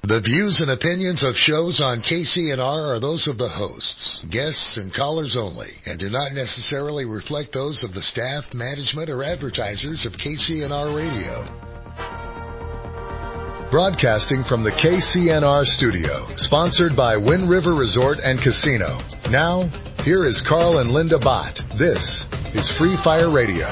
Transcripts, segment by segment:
The views and opinions of shows on KCNR are those of the hosts, guests, and callers only, and do not necessarily reflect those of the staff, management, or advertisers of KCNR Radio. Broadcasting from the KCNR studio, sponsored by Wind River Resort and Casino. Now, here is Carl and Linda Bott. This is Free Fire Radio.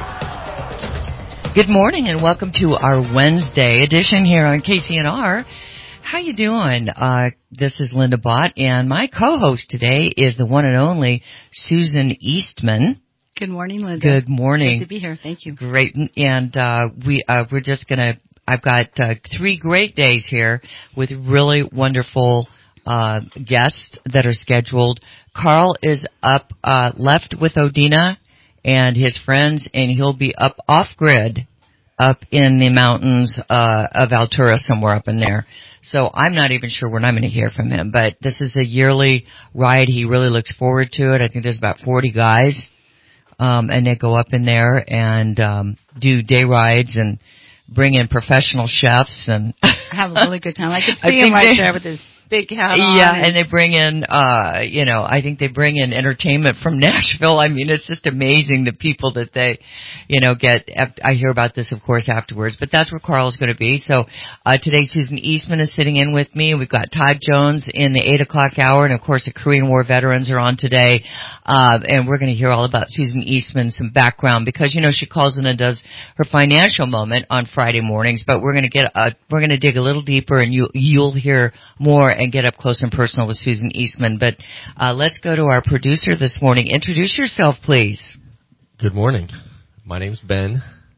Good morning and welcome to our Wednesday edition here on KCNR. How you doing? This is Linda Bott, and my co-host today is the one and only Susan Eastman. Good morning, Linda. Good morning. Good to be here. Thank you. Great. And we're just going to, I've got 3 great days here with really wonderful guests that are scheduled. Carl is up left with Odina and his friends, and he'll be up off-grid up in the mountains of Altura, somewhere up in there. So I'm not even sure when I'm going to hear from him, but this is a yearly ride. He really looks forward to it. I think there's about 40 guys, and they go up in there and do day rides and bring in professional chefs and have a really good time. I could see him right there with his big hat on. Yeah, and they bring in, I think they bring in entertainment from Nashville. I mean, it's just amazing the people that they, get. I hear about this, of course, afterwards, but that's where Carl's going to be. So, today Susan Eastman is sitting in with me. We've got Todd Jones in the 8 o'clock hour, and of course the Korean War veterans are on today. And we're going to hear all about Susan Eastman, some background, because, she calls in and does her financial moment on Friday mornings, but we're going to dig a little deeper, and you'll hear more and get up close and personal with Susan Eastman. But let's go to our producer this morning. Introduce yourself, please. Good morning. My name's Ben.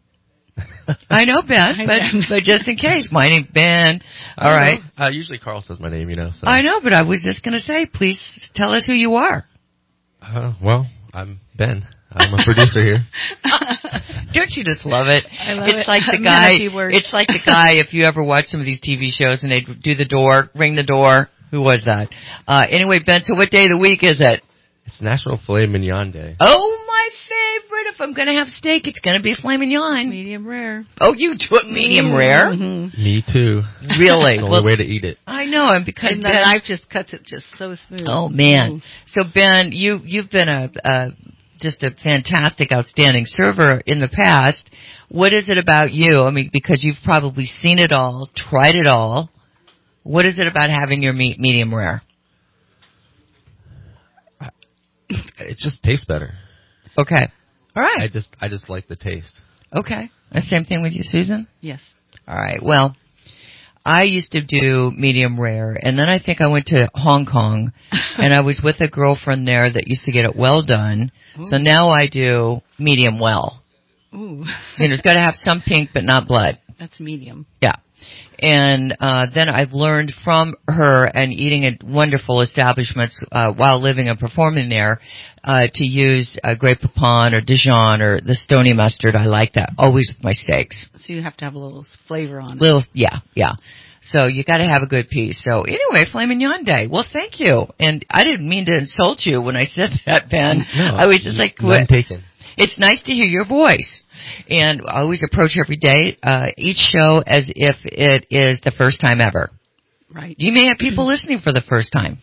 I know Ben, but just in case, my name's Ben. All right. Usually Carl says my name, So. I know, but I was just going to say, please tell us who you are. Well, I'm Ben. I'm a producer here. Don't you just love it? I love it's it. like the guy. It's like the guy. If you ever watch some of these TV shows and they do the door, ring the door. Who was that? Anyway, Ben. So, what day of the week is it? It's National Filet Mignon Day. Oh, my favorite! If I'm going to have steak, it's going to be a filet mignon. Medium rare. Oh, you do it medium rare? Mm-hmm. Me too. Really? It's the only way to eat it. I know, and because and Ben, the knife just cuts it just so smooth. Oh man! So Ben, you've been just a fantastic, outstanding server in the past. What is it about you? I mean, because you've probably seen it all, tried it all. What is it about having your meat medium rare? It just tastes better. Okay. All right. I just like the taste. Okay. The same thing with you, Susan? Yes. All right. Well, I used to do medium rare, and then I think I went to Hong Kong, and I was with a girlfriend there that used to get it well done. Ooh. So now I do medium well. Ooh. It's got to have some pink, but not blood. That's medium. Yeah. And then I've learned from her and eating at wonderful establishments while living and performing there to use Grey Poupon or Dijon or the stony mustard. I like that always with my steaks. So you have to have a little flavor on it. Yeah. So you got to have a good piece. So anyway, Filet Mignon Day. Well, thank you. And I didn't mean to insult you when I said that, Ben. No, I was just like, none taken. It's nice to hear your voice. And I always approach every day, each show as if it is the first time ever. Right. You may have people listening for the first time.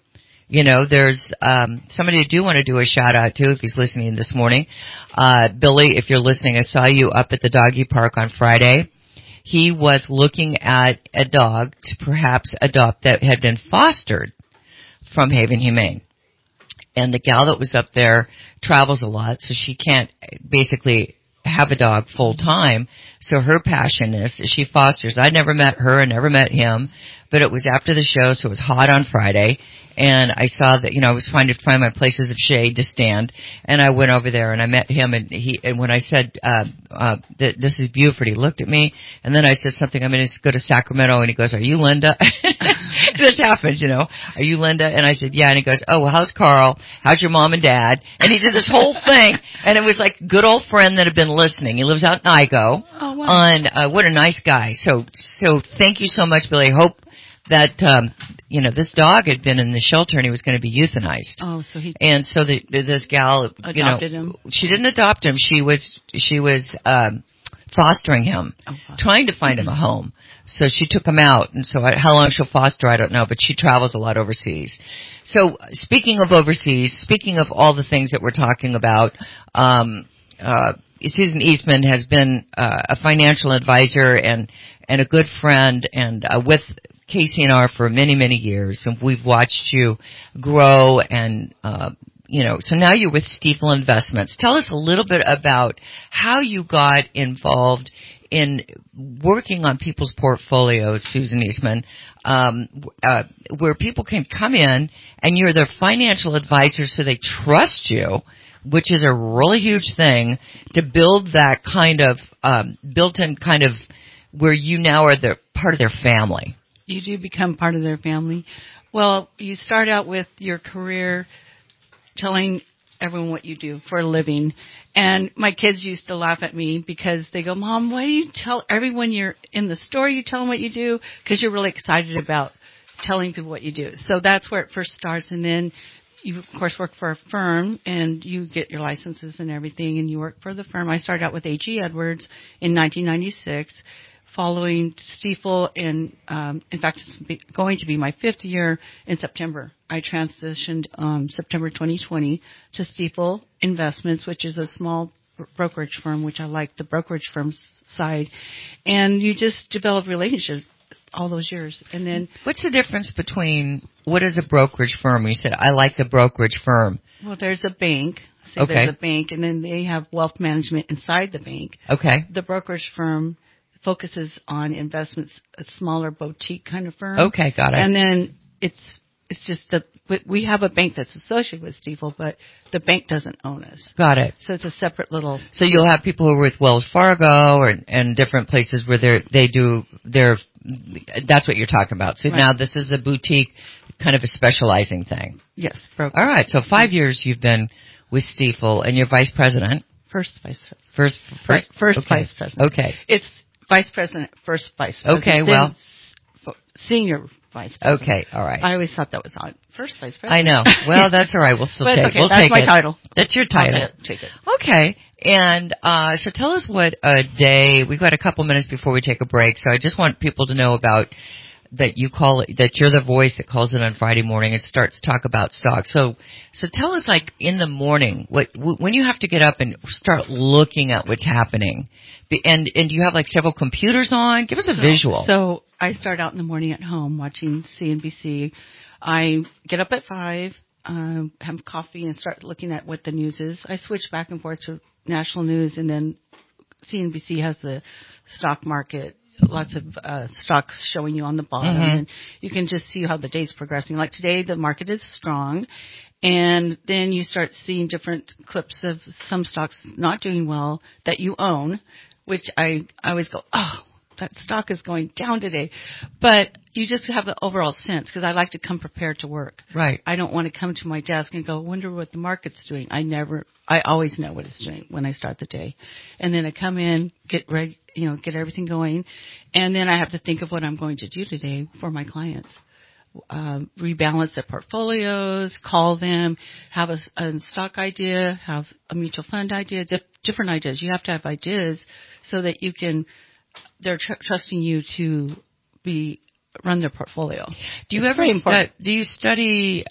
There's somebody I do want to do a shout out to if he's listening this morning. Billy, if you're listening, I saw you up at the doggy park on Friday. He was looking at a dog to perhaps adopt that had been fostered from Haven Humane. And the gal that was up there travels a lot, so she can't basically have a dog full time. So her passion is she fosters. I never met her and never met him, but it was after the show, so it was hot on Friday. And I saw that, I was trying to find my places of shade to stand, and I went over there and I met him, and when I said, this is Buford, he looked at me, and then I said something, I'm going to go to Sacramento, and he goes, are you Linda? This happens, are you Linda? And I said, yeah, and he goes, oh, well, how's Carl? How's your mom and dad? And he did this whole thing, and it was like good old friend that had been listening. He lives out in Igo. Oh, wow. And, what a nice guy. So thank you so much, Billy. I hope that, this dog had been in the shelter and he was going to be euthanized. Oh, so he... And so this gal, adopted him? She didn't adopt him. She was fostering him, trying to find him a home. So she took him out, and so how long she'll foster, I don't know, but she travels a lot overseas. So speaking of overseas, speaking of all the things that we're talking about, Susan Eastman has been a financial advisor and a good friend, and with KC&R for many, many years, and we've watched you grow and so now you're with Stifel Investments. Tell us a little bit about how you got involved in working on people's portfolios, Susan Eastman, where people can come in and you're their financial advisor so they trust you, which is a really huge thing, to build that kind of built-in kind of where you now are the part of their family. You do become part of their family. Well, you start out with your career telling everyone what you do for a living. And my kids used to laugh at me because they go, Mom, why do you tell everyone you're in the store, you tell them what you do? Because you're really excited about telling people what you do. So that's where it first starts. And then you, of course, work for a firm and you get your licenses and everything and you work for the firm. I started out with A.G. Edwards in 1996. Following Stifel, in fact, it's going to be my 5th year in September. I transitioned September 2020 to Stifel Investments, which is a small brokerage firm, which I like the brokerage firm side. And you just develop relationships all those years. And then, what's the difference between what is a brokerage firm? You said I like the brokerage firm. Well, there's a bank. Okay. There's a bank, and then they have wealth management inside the bank. Okay. The brokerage firm focuses on investments, a smaller boutique kind of firm. Okay, got it. And then it's just we have a bank that's associated with Stifel, but the bank doesn't own us. Got it. So it's a separate little. So you'll have people who are with Wells Fargo and different places where they do their. That's what you're talking about. So right. Now this is a boutique, kind of a specializing thing. Yes, broker. All right. So 5 years you've been with Stifel, and you're vice president. First vice president. First okay. Vice president. Okay. It's vice president, first vice president. Okay, well. Senior vice president. Okay, all right. I always thought that was odd. First vice president. I know. Well, that's all right. We'll still take it. We'll that's take my it. title. That's your title. Take it. Okay. And so tell us what a day, we've got a couple minutes before we take a break, so I just want people to know about that you call it, that you're the voice that calls it on Friday morning and starts to talk about stocks. So tell us, like, in the morning, when you have to get up and start looking at what's happening, and do you have like several computers on? Give us a visual. So I start out in the morning at home watching CNBC. I get up at 5, have coffee and start looking at what the news is. I switch back and forth to national news, and then CNBC has the stock market. Lots of stocks showing you on the bottom, and you can just see how the day's progressing. Like today, the market is strong, and then you start seeing different clips of some stocks not doing well that you own, which I always go, oh, that stock is going down today. But you just have the overall sense, because I like to come prepared to work. Right. I don't want to come to my desk and go, wonder what the market's doing. I always know what it's doing when I start the day. And then I come in, get ready, get everything going. And then I have to think of what I'm going to do today for my clients. Rebalance their portfolios, call them, have a stock idea, have a mutual fund idea, different ideas. You have to have ideas so that you can, they're trusting you to run their portfolio. Do you ever study,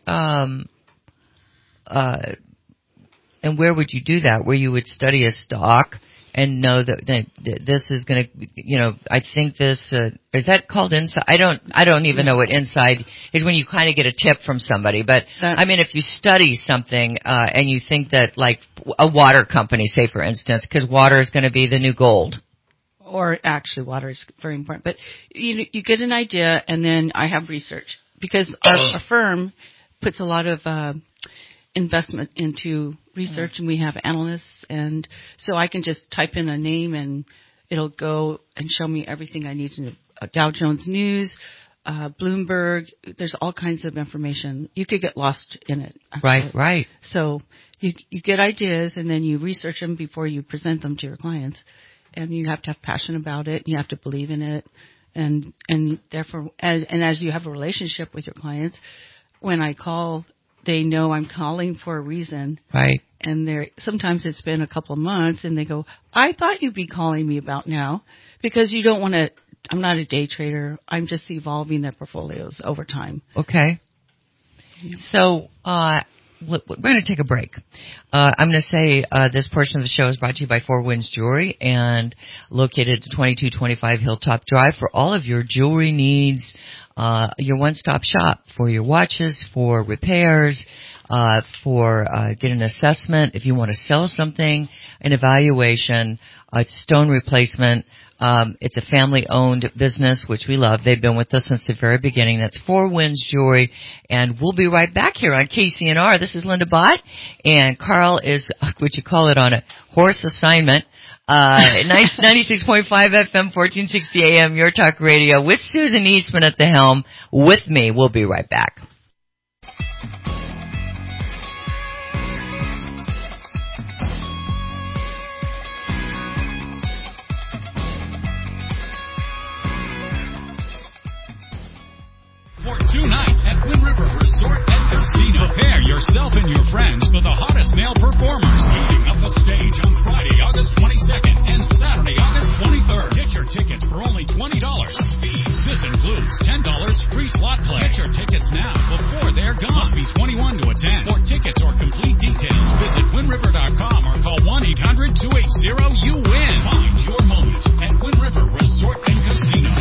and where would you do that? Where you would study a stock and know that this is going to, I think this, is that called inside? I don't even know what inside is, when you kind of get a tip from somebody. But I mean, if you study something, and you think that, like a water company, say for instance, because water is going to be the new gold. Or actually, water is very important. But you get an idea, and then I have research, because our firm puts a lot of investment into research, and we have analysts, and so I can just type in a name, and it'll go and show me everything I need to know. Dow Jones News, Bloomberg. There's all kinds of information. You could get lost in it. Right. So you get ideas, and then you research them before you present them to your clients. And you have to have passion about it. You have to believe in it, and therefore, as you have a relationship with your clients, when I call, they know I'm calling for a reason. Right. And sometimes it's been a couple of months, and they go, I thought you'd be calling me about now, because you don't want to. I'm not a day trader. I'm just evolving their portfolios over time. Okay. So we're going to take a break. I'm going to say this portion of the show is brought to you by Four Winds Jewelry and located at 2225 Hilltop Drive for all of your jewelry needs, your one-stop shop for your watches, for repairs, for get an assessment if you want to sell something, an evaluation, a stone replacement. It's a family-owned business, which we love. They've been with us since the very beginning. That's Four Winds Jewelry, and we'll be right back here on KCNR. This is Linda Bott, and Carl is, what you call it, on a horse assignment. 96.5 FM, 1460 AM, Your Talk Radio, with Susan Eastman at the helm, with me. We'll be right back. For 2 nights at Wind River Resort and Casino. Prepare yourself and your friends for the hottest male performers heating up the stage on Friday, August 22nd and Saturday, August 23rd. Get your tickets for only $20 plus fees. This includes $10 free slot play. Get your tickets now before they're gone. Must be 21 to attend. For tickets or complete details, visit windriver.com or call 1-800-280-YOU-WIN. Find your moment at Wind River Resort and Casino.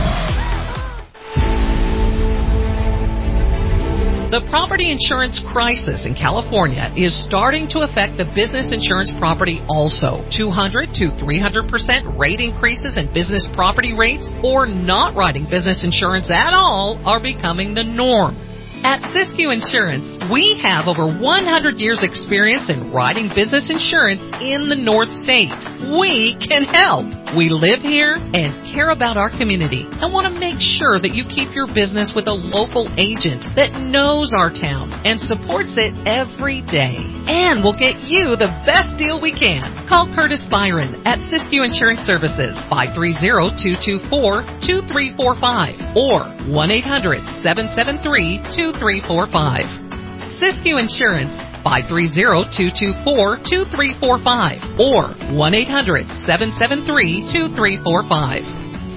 The property insurance crisis in California is starting to affect the business insurance property also. 200 to 300% rate increases in business property rates or not writing business insurance at all are becoming the norm. At Siskiyou Insurance, we have over 100 years experience in writing business insurance in the North State. We can help. We live here and care about our community and want to make sure that you keep your business with a local agent that knows our town and supports it every day. And we'll get you the best deal we can. Call Curtis Byron at Siskiyou Insurance Services, 530-224-2345 or 1-800-773-2345. Siskiyou Insurance, 530-224-2345 or 1-800-773-2345.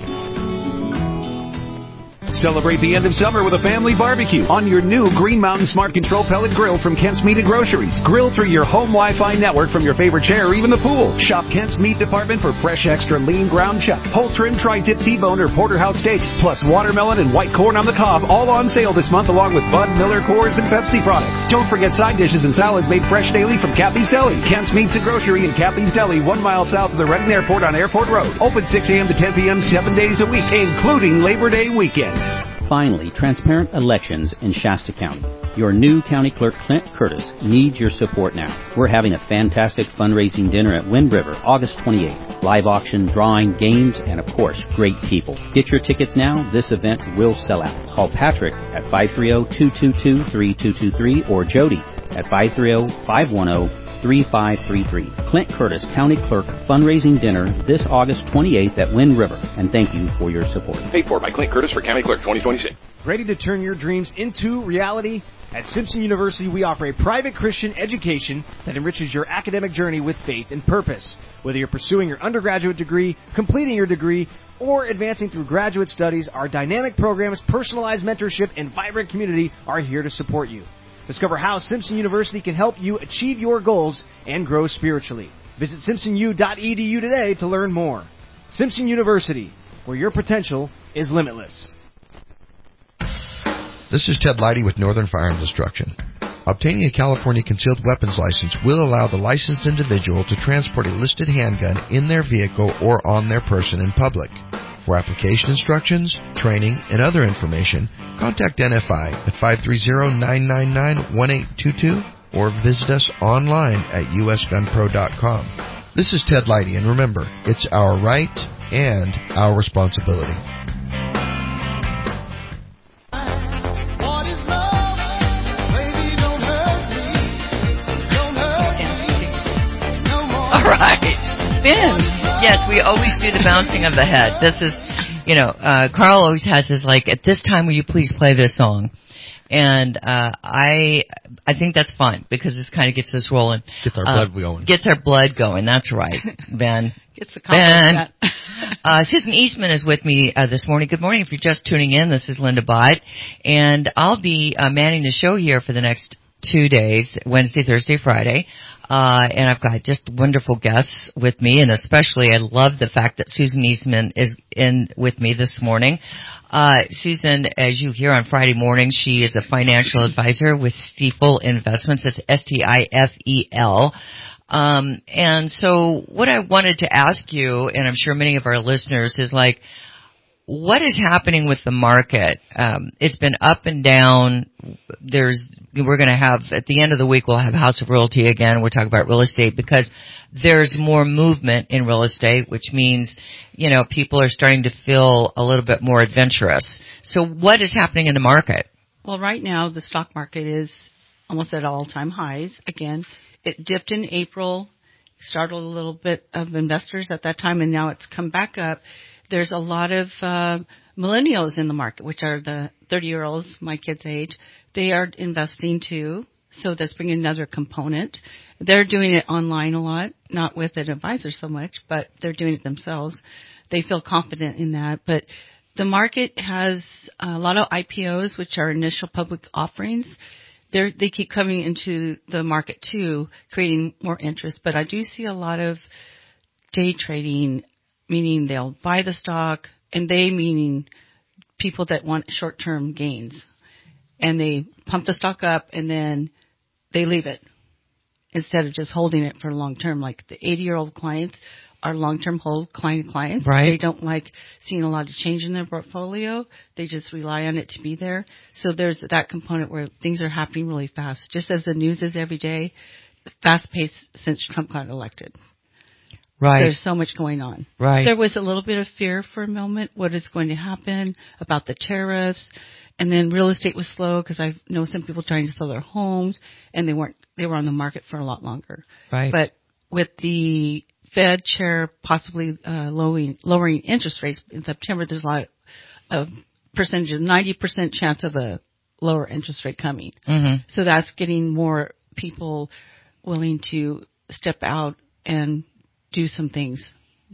Celebrate the end of summer with a family barbecue on your new Green Mountain Smart Control Pellet Grill from Kent's Meat and Groceries. Grill through your home Wi-Fi network from your favorite chair or even the pool. Shop Kent's Meat Department for fresh, extra lean ground chuck, whole trim tri-tip T-bone or porterhouse steaks, plus watermelon and white corn on the cob, all on sale this month along with Bud, Miller, Coors, and Pepsi products. Don't forget side dishes and salads made fresh daily from Cappy's Deli. Kent's Meats and Grocery in Cappy's Deli, 1 mile south of the Renton Airport on Airport Road. Open 6 a.m. to 10 p.m. 7 days a week, including Labor Day weekend. Finally, transparent elections in Shasta County. Your new county clerk, Clint Curtis, needs your support now. We're having a fantastic fundraising dinner at Wind River, August 28th. Live auction, drawing, games, and of course, great people. Get your tickets now. This event will sell out. Call Patrick at 530-222-3223 or Jody at 530-510-3533. Clint Curtis, County Clerk, fundraising dinner this August 28th at Wind River. And thank you for your support. Paid for by Clint Curtis for County Clerk 2026. Ready to turn your dreams into reality? At Simpson University, we offer a private Christian education that enriches your academic journey with faith and purpose. Whether you're pursuing your undergraduate degree, completing your degree, or advancing through graduate studies, our dynamic programs, personalized mentorship, and vibrant community are here to support you. Discover how Simpson University can help you achieve your goals and grow spiritually. Visit simpsonu.edu today to learn more. Simpson University, where your potential is limitless. This is Ted Leidy with Northern Firearms Instruction. Obtaining a California concealed weapons license will allow the licensed individual to transport a listed handgun in their vehicle or on their person in public. For application instructions, training, and other information, contact NFI at 530-999-1822 or visit us online at usgunpro.com. This is Ted Leidy, and remember, it's our right and our responsibility. All right. Ben. Yes, we always do the bouncing of the head. This is, Carl always has his, at this time, will you please play this song? And I think that's fun because this kind of gets us rolling. Gets our blood going. Gets our blood going. That's right, Ben. Gets the compliment. Susan Eastman is with me this morning. Good morning. If you're just tuning in, this is Linda Bott, and I'll be manning the show here for the next 2 days, Wednesday, Thursday, Friday. And I've got just wonderful guests with me, and especially I love the fact that Susan Eastman is in with me this morning. Susan, as you hear on Friday morning, she is a financial advisor with Stifel Investments. It's Stifel. And so what I wanted to ask you, and I'm sure many of our listeners, is like, what is happening with the market? It's been up and down. We're going to have, at the end of the week, we'll have House of Realty again. We'll talk about real estate because there's more movement in real estate, which means, people are starting to feel a little bit more adventurous. So what is happening in the market? Well, right now, the stock market is almost at all-time highs. Again, it dipped in April, startled a little bit of investors at that time, and now it's come back up. There's a lot of millennials in the market, which are the 30-year-olds, my kids' age. They are investing too, so that's bringing another component. They're doing it online a lot, not with an advisor so much, but they're doing it themselves. They feel confident in that. But the market has a lot of IPOs, which are initial public offerings. They keep coming into the market too, creating more interest. But I do see a lot of day trading, meaning they'll buy the stock, and they meaning people that want short-term gains. And they pump the stock up, and then they leave it instead of just holding it for long-term. Like the 80-year-old clients are long-term hold clients. Right. They don't like seeing a lot of change in their portfolio. They just rely on it to be there. So there's that component where things are happening really fast, just as the news is every day, fast-paced since Trump got elected. Right. There's so much going on. Right. There was a little bit of fear for a moment, what is going to happen about the tariffs. And then real estate was slow because I know some people trying to sell their homes, and they were on the market for a lot longer. Right. But with the Fed chair possibly lowering interest rates in September, there's a lot of percentage, 90% chance of a lower interest rate coming. Mm-hmm. So that's getting more people willing to step out and do some things,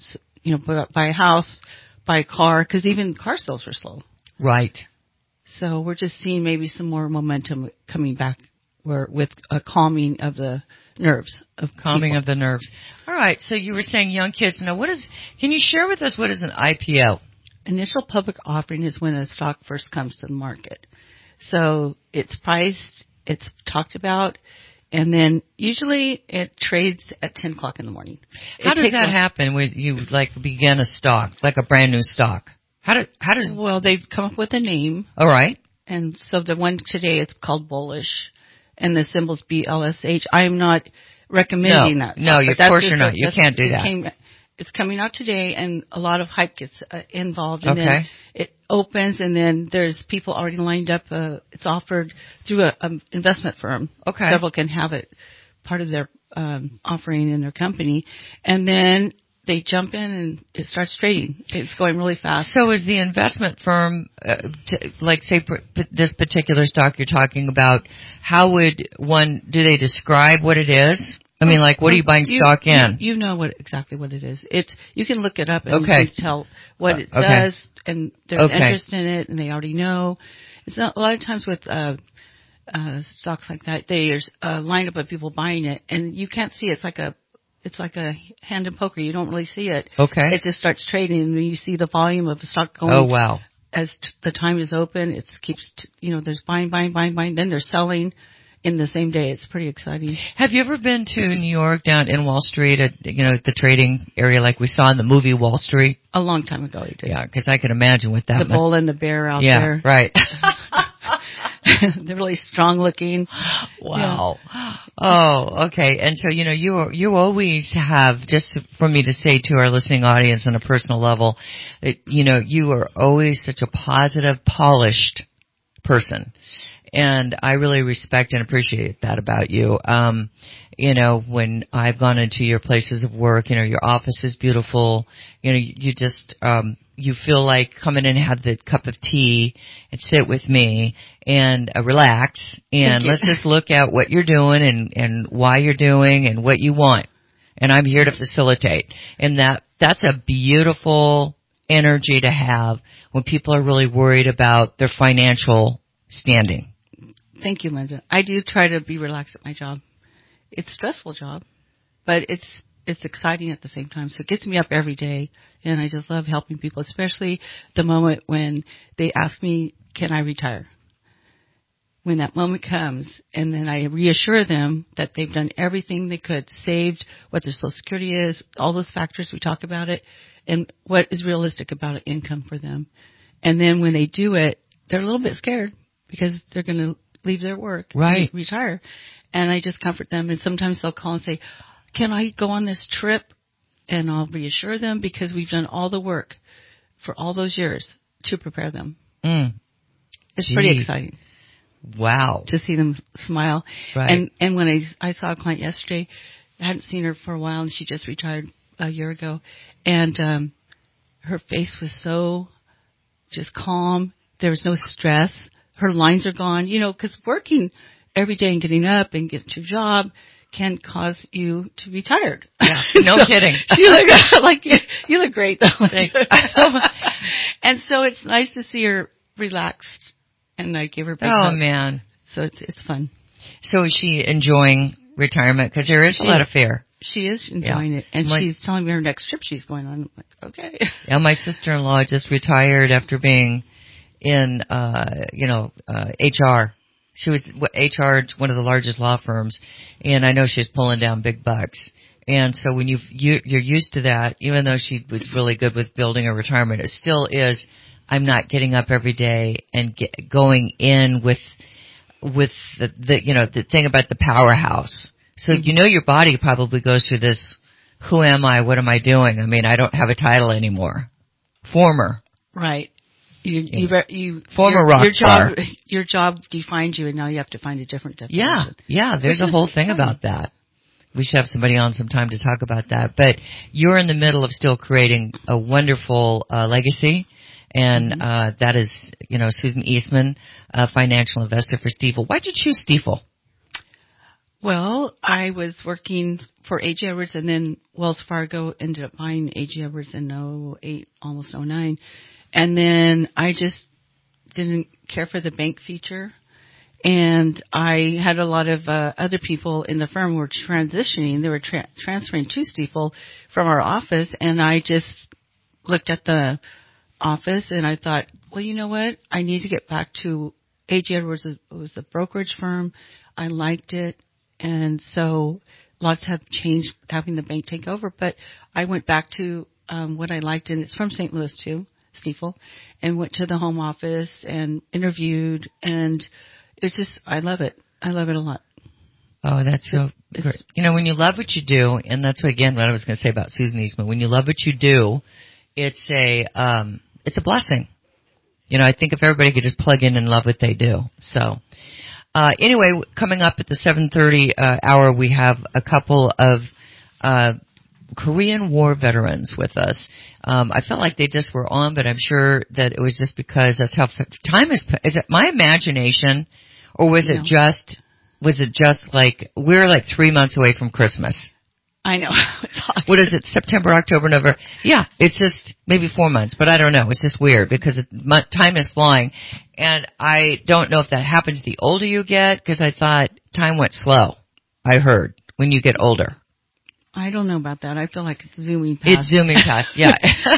buy a house, buy a car, because even car sales were slow. Right. So we're just seeing maybe some more momentum coming back with a calming of the nerves. Calming of the nerves. All right. So you were saying young kids. Now, can you share with us what is an IPO? Initial public offering is when a stock first comes to the market. So it's priced, it's talked about, and then usually it trades at 10 o'clock in the morning. How does that happen when you begin a stock, like a brand new stock? How does? Well, they've come up with a name. All right. And so the one today, it's called Bullish, and the symbol's BLSH. I'm not recommending that. No, of course you're not. You can't do that. It's coming out today, and a lot of hype gets involved. And then it opens, and then there's people already lined up. It's offered through an investment firm. Okay. Several can have it part of their offering in their company. And then they jump in, and it starts trading. It's going really fast. So is the investment firm, say this particular stock you're talking about, how would do they describe what it is? I mean, what are you buying stock in? You know exactly what it is. You can look it up and you can tell what it does, and there's interest in it, and they already know. It's not a lot of times with stocks like that. There's a lineup of people buying it, and you can't see it. It's like a hand in poker. You don't really see it. Okay. It just starts trading, and you see the volume of the stock going. Oh, wow. As the time is open, it keeps, there's buying. Then they're selling in the same day. It's pretty exciting. Have you ever been to New York, down in Wall Street, at the trading area like we saw in the movie Wall Street? A long time ago, you did. Yeah, because I can imagine what that the bull and the bear out there. Yeah, right. They're really strong looking. Wow. Yeah. Oh, okay. And so, you always have, just for me to say to our listening audience on a personal level, that, you are always such a positive, polished person. And I really respect and appreciate that about you. When I've gone into your places of work, your office is beautiful. You just, you feel like come in and have the cup of tea and sit with me and relax and let's just look at what you're doing and why you're doing and what you want. And I'm here to facilitate. And that's a beautiful energy to have when people are really worried about their financial standing. Thank you, Linda. I do try to be relaxed at my job. It's a stressful job, but it's exciting at the same time. So it gets me up every day, and I just love helping people, especially the moment when they ask me, can I retire? When that moment comes, and then I reassure them that they've done everything they could, saved what their Social Security is, all those factors, we talk about it, and what is realistic about an income for them. And then when they do it, they're a little bit scared because they're going to leave their work, right, and retire. And I just comfort them, and sometimes they'll call and say, can I go on this trip? And I'll reassure them because we've done all the work for all those years to prepare them. It's pretty exciting. Wow. To see them smile. Right. And when I saw a client yesterday, I hadn't seen her for a while, and she just retired a year ago, and her face was so just calm. There was no stress. Her lines are gone, because working every day and getting up and getting to your job can cause you to be tired. Yeah, no kidding. You look great though. And so it's nice to see her relaxed, and I give her big hug. Man. So it's fun. So is she enjoying retirement? Because there is a lot of fear. She is enjoying it, and she's telling me her next trip she's going on. I'm like, okay. Yeah, my sister-in-law just retired after being in, HR. She was HR, one of the largest law firms, and I know she's pulling down big bucks. And so when you're used to that, even though she was really good with building a retirement, it still is. I'm not getting up every day and going in with the thing about the powerhouse. So your body probably goes through this. Who am I? What am I doing? I mean, I don't have a title anymore. Former. Right. Former rock star. Your job defined you, and now you have to find a different definition. Yeah. There's a whole thing about that. We should have somebody on sometime to talk about that. But you're in the middle of still creating a wonderful legacy, and that is, Susan Eastman, a financial investor for Stifel. Why'd you choose Stifel? Well, I was working for A.J. Edwards, and then Wells Fargo ended up buying A.J. Edwards in 2008, almost 2009. And then I just didn't care for the bank feature. And I had a lot of other people in the firm who were transitioning. They were transferring to Stifel from our office. And I just looked at the office and I thought, well, you know what? I need to get back to A.J. Edwards. It was a brokerage firm. I liked it. And so lots have changed having the bank take over. But I went back to what I liked. And it's from St. Louis, too. Stifel, and went to the home office and interviewed, and it's just, I love it. I love it a lot. Oh, that's so great. When you love what you do, and that's what I was going to say about Susan Eastman, when you love what you do, it's a blessing. I think if everybody could just plug in and love what they do. So, anyway, coming up at the 7:30 hour, we have a couple of Korean War veterans with us. I felt like they just were on, but I'm sure that it was just because that's how time is. Is it my imagination, or was it just like we're like 3 months away from Christmas? I know. What is it? September, October, November? Yeah, it's just maybe 4 months, but I don't know. It's just weird because time is flying, and I don't know if that happens the older you get, because I thought time went slow. I heard when you get older. I don't know about that. I feel like it's zooming past. It's zooming past, yeah.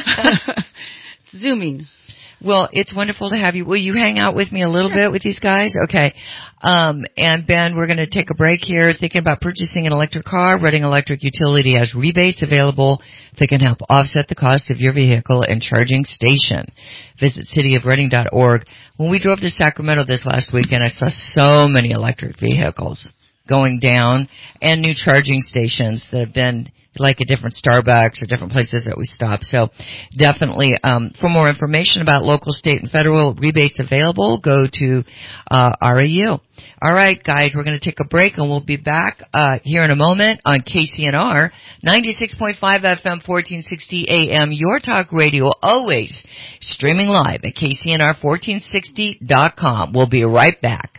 It's zooming. Well, it's wonderful to have you. Will you hang out with me a little bit with these guys? Okay. And Ben, we're going to take a break here. Thinking about purchasing an electric car, Reading Electric Utility has rebates available that can help offset the cost of your vehicle and charging station. Visit cityofreading.org. When we drove to Sacramento this last weekend, I saw so many electric vehicles. going down, and new charging stations that have been like at different Starbucks or different places that we stop. So definitely, for more information about local, state, and federal rebates available, go to RAU. All right, guys, we're going to take a break, and we'll be back here in a moment on KCNR 96.5 FM, 1460 AM, Your Talk Radio, always streaming live at KCNR1460.com. We'll be right back.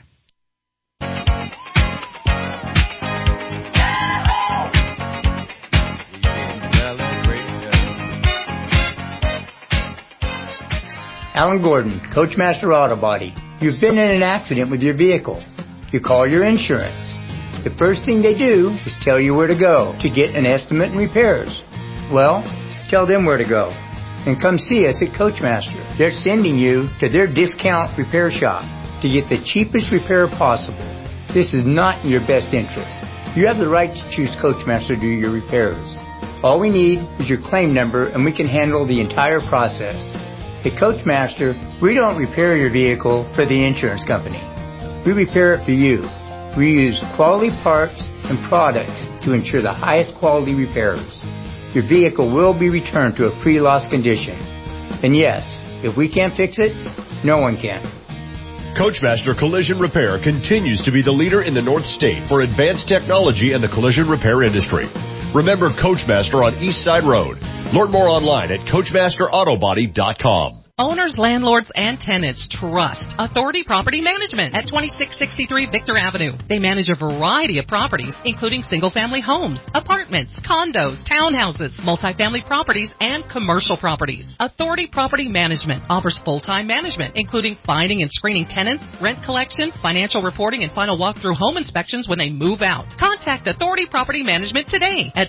Alan Gordon, Coachmaster Auto Body. You've been in an accident with your vehicle. You call your insurance. The first thing they do is tell you where to go to get an estimate and repairs. Well, tell them where to go. And come see us at Coachmaster. They're sending you to their discount repair shop to get the cheapest repair possible. This is not in your best interest. You have the right to choose Coachmaster to do your repairs. All we need is your claim number and we can handle the entire process. At Coachmaster, we don't repair your vehicle for the insurance company. We repair it for you. We use quality parts and products to ensure the highest quality repairs. Your vehicle will be returned to a pre-loss condition. And yes, if we can't fix it, no one can. Coachmaster Collision Repair continues to be the leader in the North State for advanced technology in the collision repair industry. Remember Coachmaster on East Side Road. Learn more online at CoachmasterAutobody.com. Owners, landlords, and tenants trust Authority Property Management at 2663 Victor Avenue. They manage a variety of properties, including single-family homes, apartments, condos, townhouses, multifamily properties, and commercial properties. Authority Property Management offers full-time management, including finding and screening tenants, rent collection, financial reporting, and final walkthrough home inspections when they move out. Contact Authority Property Management today at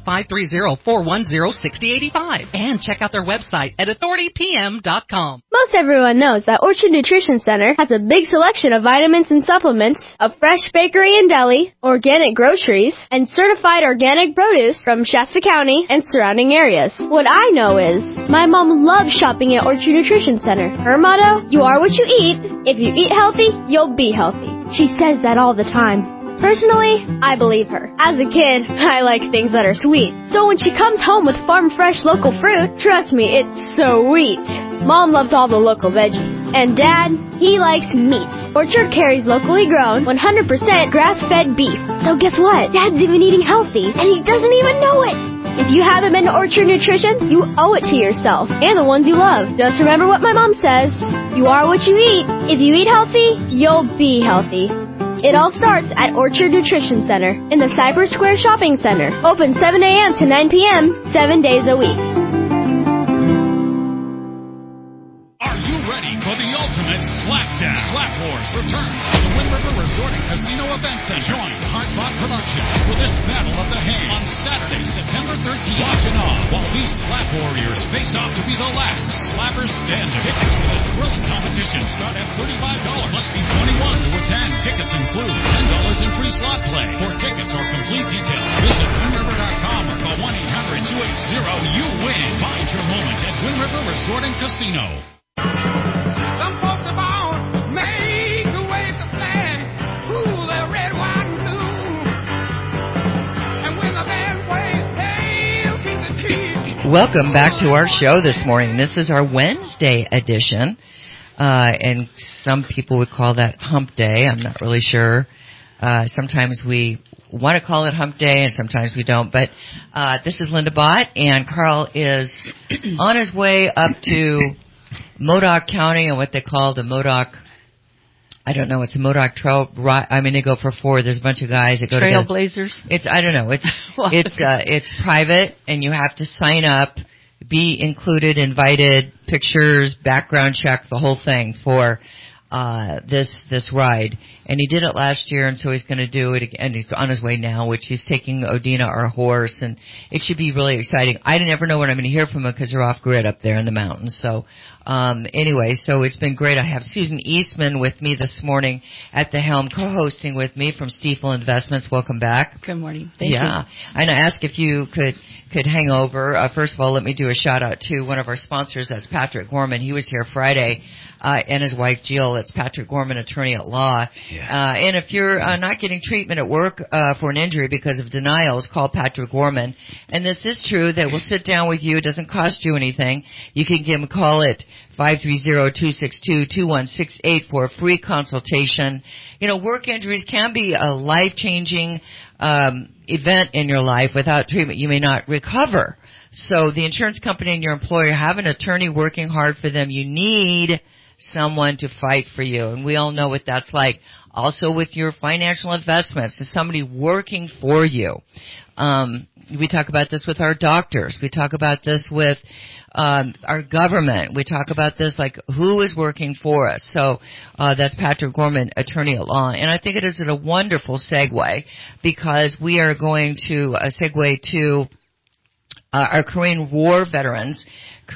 530-410-6085 and check out their website at authoritypm.com. Most everyone knows that Orchard Nutrition Center has a big selection of vitamins and supplements, a fresh bakery and deli, organic groceries, and certified organic produce from Shasta County and surrounding areas. What I know is, my mom loves shopping at Orchard Nutrition Center. Her motto, you are what you eat. If you eat healthy, you'll be healthy. She says that all the time. Personally, I believe her. As a kid, I like things that are sweet. So when she comes home with farm-fresh local fruit, trust me, it's sweet. Mom loves all the local veggies. And Dad, he likes meat. Orchard carries locally grown, 100% grass-fed beef. So guess what? Dad's even eating healthy, and he doesn't even know it. If you haven't been to Orchard Nutrition, you owe it to yourself and the ones you love. Just remember what my mom says. You are what you eat. If you eat healthy, you'll be healthy. It all starts at Orchard Nutrition Center in the Cypress Square Shopping Center. Open 7 a.m. to 9 p.m., 7 days a week. Are you ready for the ultimate slapdown? Slap Wars returns to the Wind River Resort and Casino Event Center. Join Hardbot Productions for this Battle of the Hand on Saturday, September 13th. Watch in awe while these Slap Warriors face off to be the last slappers standing. Tickets for this thrilling competition start at $35. Must be 21 to attend. Tickets include $10 in free slot play. For tickets or complete details, visit WindRiver.com or call 1-800-280-YOU-WIN. Find your moment at Wind River Resort and Casino. Some folks are born made to wave the flag, cool their red, white, and blue. And when the band plays, they'll keep the key. Welcome back to our show this morning. This is our Wednesday edition. And some people would call that hump day. I'm not really sure. Sometimes we want to call it hump day and sometimes we don't. But this is Linda Bott, and Carl is on his way up to Modoc County and what they call the Modoc, I don't know, it's a Modoc Trail, I mean, they go for 4, there's a bunch of guys that go to Trailblazers? I don't know, it's private and you have to sign up, be included, invited, pictures, background check, the whole thing for this ride. And he did it last year, and so he's going to do it again. And he's on his way now, which he's taking Odina, our horse, and it should be really exciting. I never know when I'm going to hear from him because they're off grid up there in the mountains. So anyway, so it's been great. I have Susan Eastman with me this morning at the helm, co-hosting with me from Stiefel Investments. Welcome back. Good morning. Thank you. Yeah, and I asked if you could hang over. First of all, let me do a shout out to one of our sponsors. That's Patrick Gorman. He was here Friday, and his wife Jill It's Patrick Gorman, attorney at law. And if you're not getting treatment at work for an injury because of denials, call Patrick Gorman. And this is true. They will sit down with you. It doesn't cost you anything. You can give them a call at 530-262-2168 for a free consultation. You know, work injuries can be a life-changing event in your life. Without treatment, you may not recover. So the insurance company and your employer have an attorney working hard for them. You need someone to fight for you. And we all know what that's like. Also with your financial investments, there's somebody working for you. We talk about this with our doctors. We talk about this with our government. We talk about this like who is working for us. So that's Patrick Gorman, attorney at law. And I think it is a wonderful segue because we are going to segue to our Korean War veterans,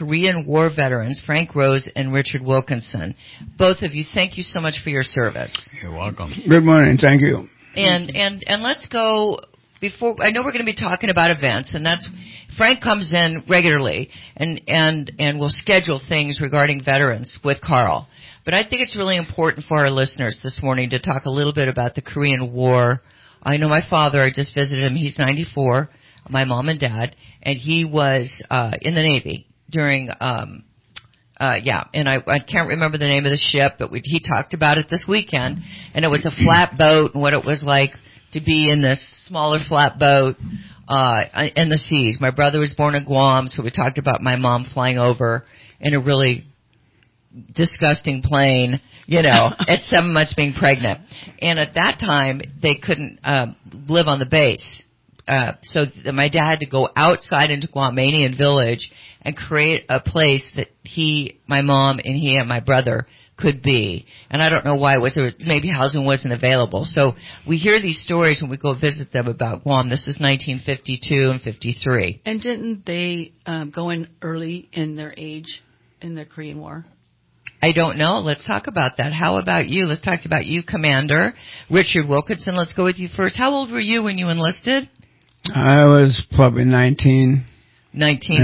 Frank Rose and Richard Wilkinson. Both of you, thank you so much for your service. You're welcome. Good morning. Thank you. And let's go before. I know we're going to be talking about events, and that's Frank comes in regularly, and we'll schedule things regarding veterans with Carl. But I think it's really important for our listeners this morning to talk a little bit about the Korean War. I know my father. I just visited him. He's 94. My mom and dad, and he was in the Navy during and I can't remember the name of the ship, but he talked about it this weekend, and it was a flat boat and what it was like to be in this smaller flat boat in the seas. My brother was born in Guam, so we talked about my mom flying over in a really disgusting plane, you know, at 7 months being pregnant. And at that time, they couldn't live on the base. So my dad had to go outside into Guamanian Village and create a place that my mom and my brother could be. And I don't know why maybe housing wasn't available. So we hear these stories when we go visit them about Guam. This is 1952 and 53. And didn't they go in early in their age in the Korean War? I don't know. Let's talk about that. How about you? Let's talk about you, Commander Richard Wilkinson. Let's go with you first. How old were you when you enlisted? I was probably 19. 19.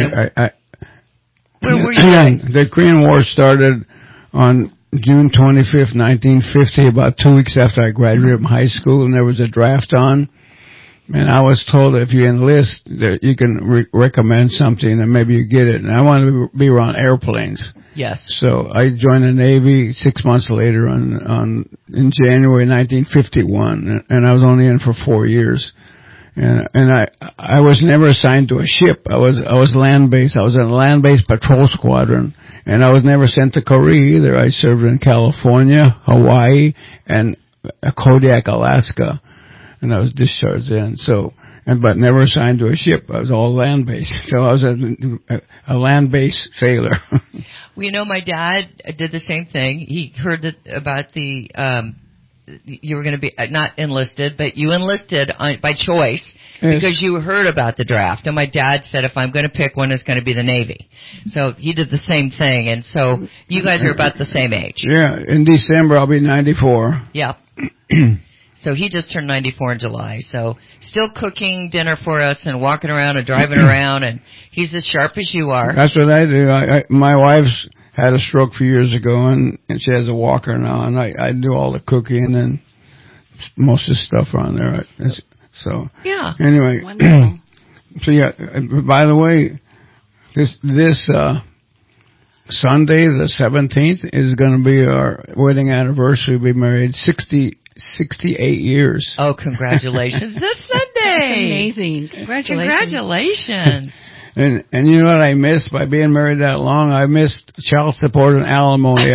Where were you? The Korean War started on June 25th, 1950, about 2 weeks after I graduated from high school, and there was a draft on. And I was told if you enlist, that you can recommend something and maybe you get it. And I wanted to be around airplanes. Yes. So I joined the Navy 6 months later in January 1951, and I was only in for 4 years. And I was never assigned to a ship. I was land-based. I was in a land-based patrol squadron, and I was never sent to Korea either. I served in California, Hawaii, and Kodiak, Alaska, and I was discharged then. But never assigned to a ship. I was all land-based. So I was a land-based sailor. Well, you know, my dad did the same thing. He heard about the you were going to be not enlisted, but you enlisted by choice because you heard about the draft. And my dad said, if I'm going to pick one, it's going to be the Navy. So he did the same thing. And so you guys are about the same age. Yeah. In December, I'll be 94. Yeah. So he just turned 94 in July. So still cooking dinner for us and walking around and driving around. And he's as sharp as you are. That's what I do. My wife's had a stroke a few years ago, and she has a walker now, and I do all the cooking and most of the stuff around there. So yeah. Anyway, so yeah. By the way, this Sunday, the 17th, is going to be our wedding anniversary. We've been married 68 years. Oh, congratulations! This Sunday. That's amazing. Congratulations. And you know what I missed by being married that long? I missed child support and alimony.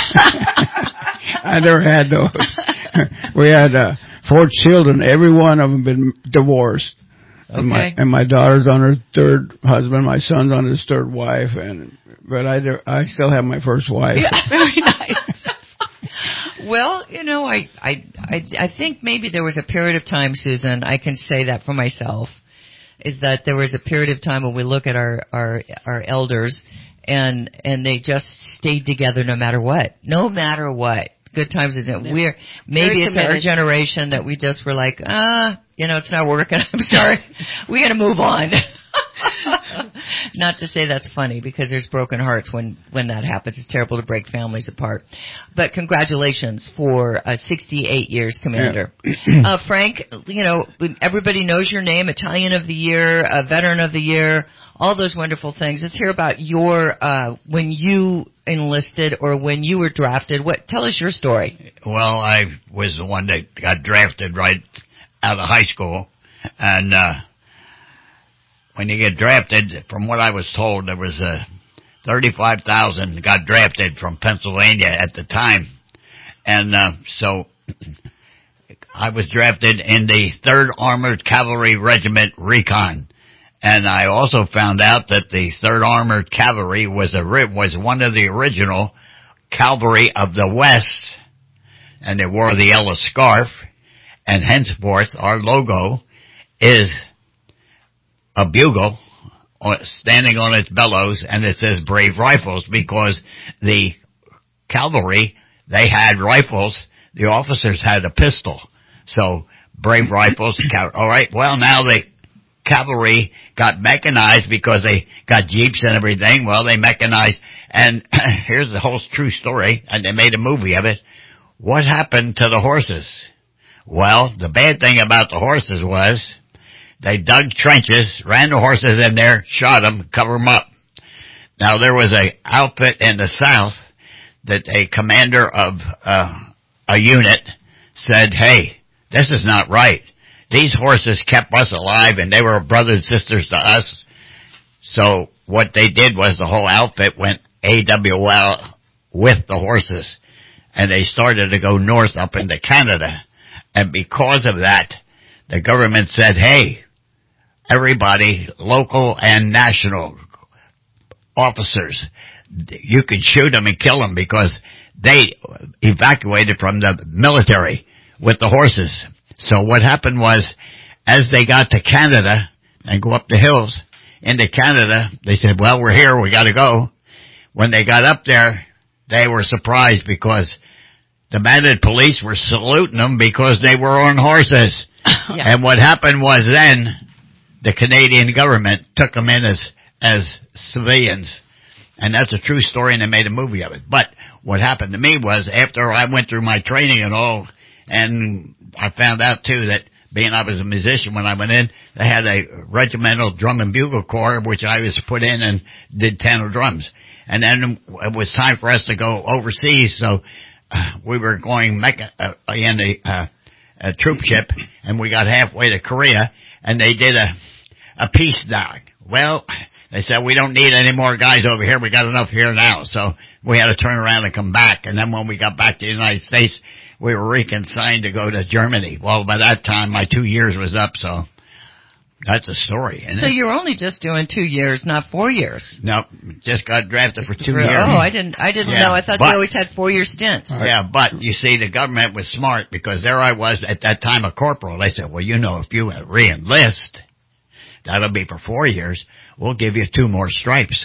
I never had those. We had 4 children. Every one of them been divorced. Okay. And my daughter's on her 3rd husband. My son's on his 3rd wife. But I still have my first wife. Yeah, very nice. Well, you know, I think maybe there was a period of time, Susan, I can say that for myself, is that there was a period of time when we look at our elders and they just stayed together no matter what. No matter what. Good times isn't. Maybe it's our generation that we just were like, it's not working. I'm sorry. We got to move on. Not to say that's funny, because there's broken hearts when that happens. It's terrible to break families apart. But congratulations for 68 years, Commander. Yeah. Frank, everybody knows your name, Italian of the Year, Veteran of the Year, all those wonderful things. Let's hear about your when you enlisted or when you were drafted. Tell us your story. Well, I was the one that got drafted right out of high school, and when you get drafted, from what I was told, there was 35,000 got drafted from Pennsylvania at the time, and so I was drafted in the 3rd Armored Cavalry Regiment Recon. And I also found out that the 3rd Armored Cavalry was one of the original cavalry of the West, and they wore the yellow scarf, and henceforth our logo is a bugle standing on its bellows, and it says Brave Rifles, because the cavalry, they had rifles, the officers had a pistol. So, Brave Rifles, all right, well, now the cavalry got mechanized because they got jeeps and everything. Well, they mechanized, and here's the whole true story, and they made a movie of it. What happened to the horses? Well, the bad thing about the horses was they dug trenches, ran the horses in there, shot them, covered them up. Now, there was a outfit in the South that a commander of a unit said, hey, this is not right. These horses kept us alive, and they were brothers and sisters to us. So what they did was the whole outfit went AWL with the horses, and they started to go north up into Canada. And because of that, the government said, hey, everybody, local and national officers, you can shoot them and kill them, because they evacuated from the military with the horses. So what happened was, as they got to Canada and go up the hills into Canada, they said, well, we're here, we gotta go. When they got up there, they were surprised because the mounted police were saluting them because they were on horses. Yeah. And what happened was then, the Canadian government took them in as civilians. And that's a true story, and they made a movie of it. But what happened to me was, after I went through my training and all, and I found out too that being I was a musician when I went in, they had a regimental drum and bugle corps, which I was put in and did tenor drums. And then it was time for us to go overseas, so we were going in a troop ship, and we got halfway to Korea, and they did a peace dive. Well, they said, we don't need any more guys over here, we got enough here now, so we had to turn around and come back. And then when we got back to the United States, we were reconsigned to go to Germany. Well, by that time, my 2 years was up, so that's a story, isn't So it? you're only just doing 2 years, not 4 years. No, just got drafted for 2 years. Oh, I didn't know. I thought they always had 4-year stints. Yeah, but you see, the government was smart, because there I was at that time a corporal. They said, well, if you re-enlist, that'll be for 4 years. We'll give you 2 more stripes.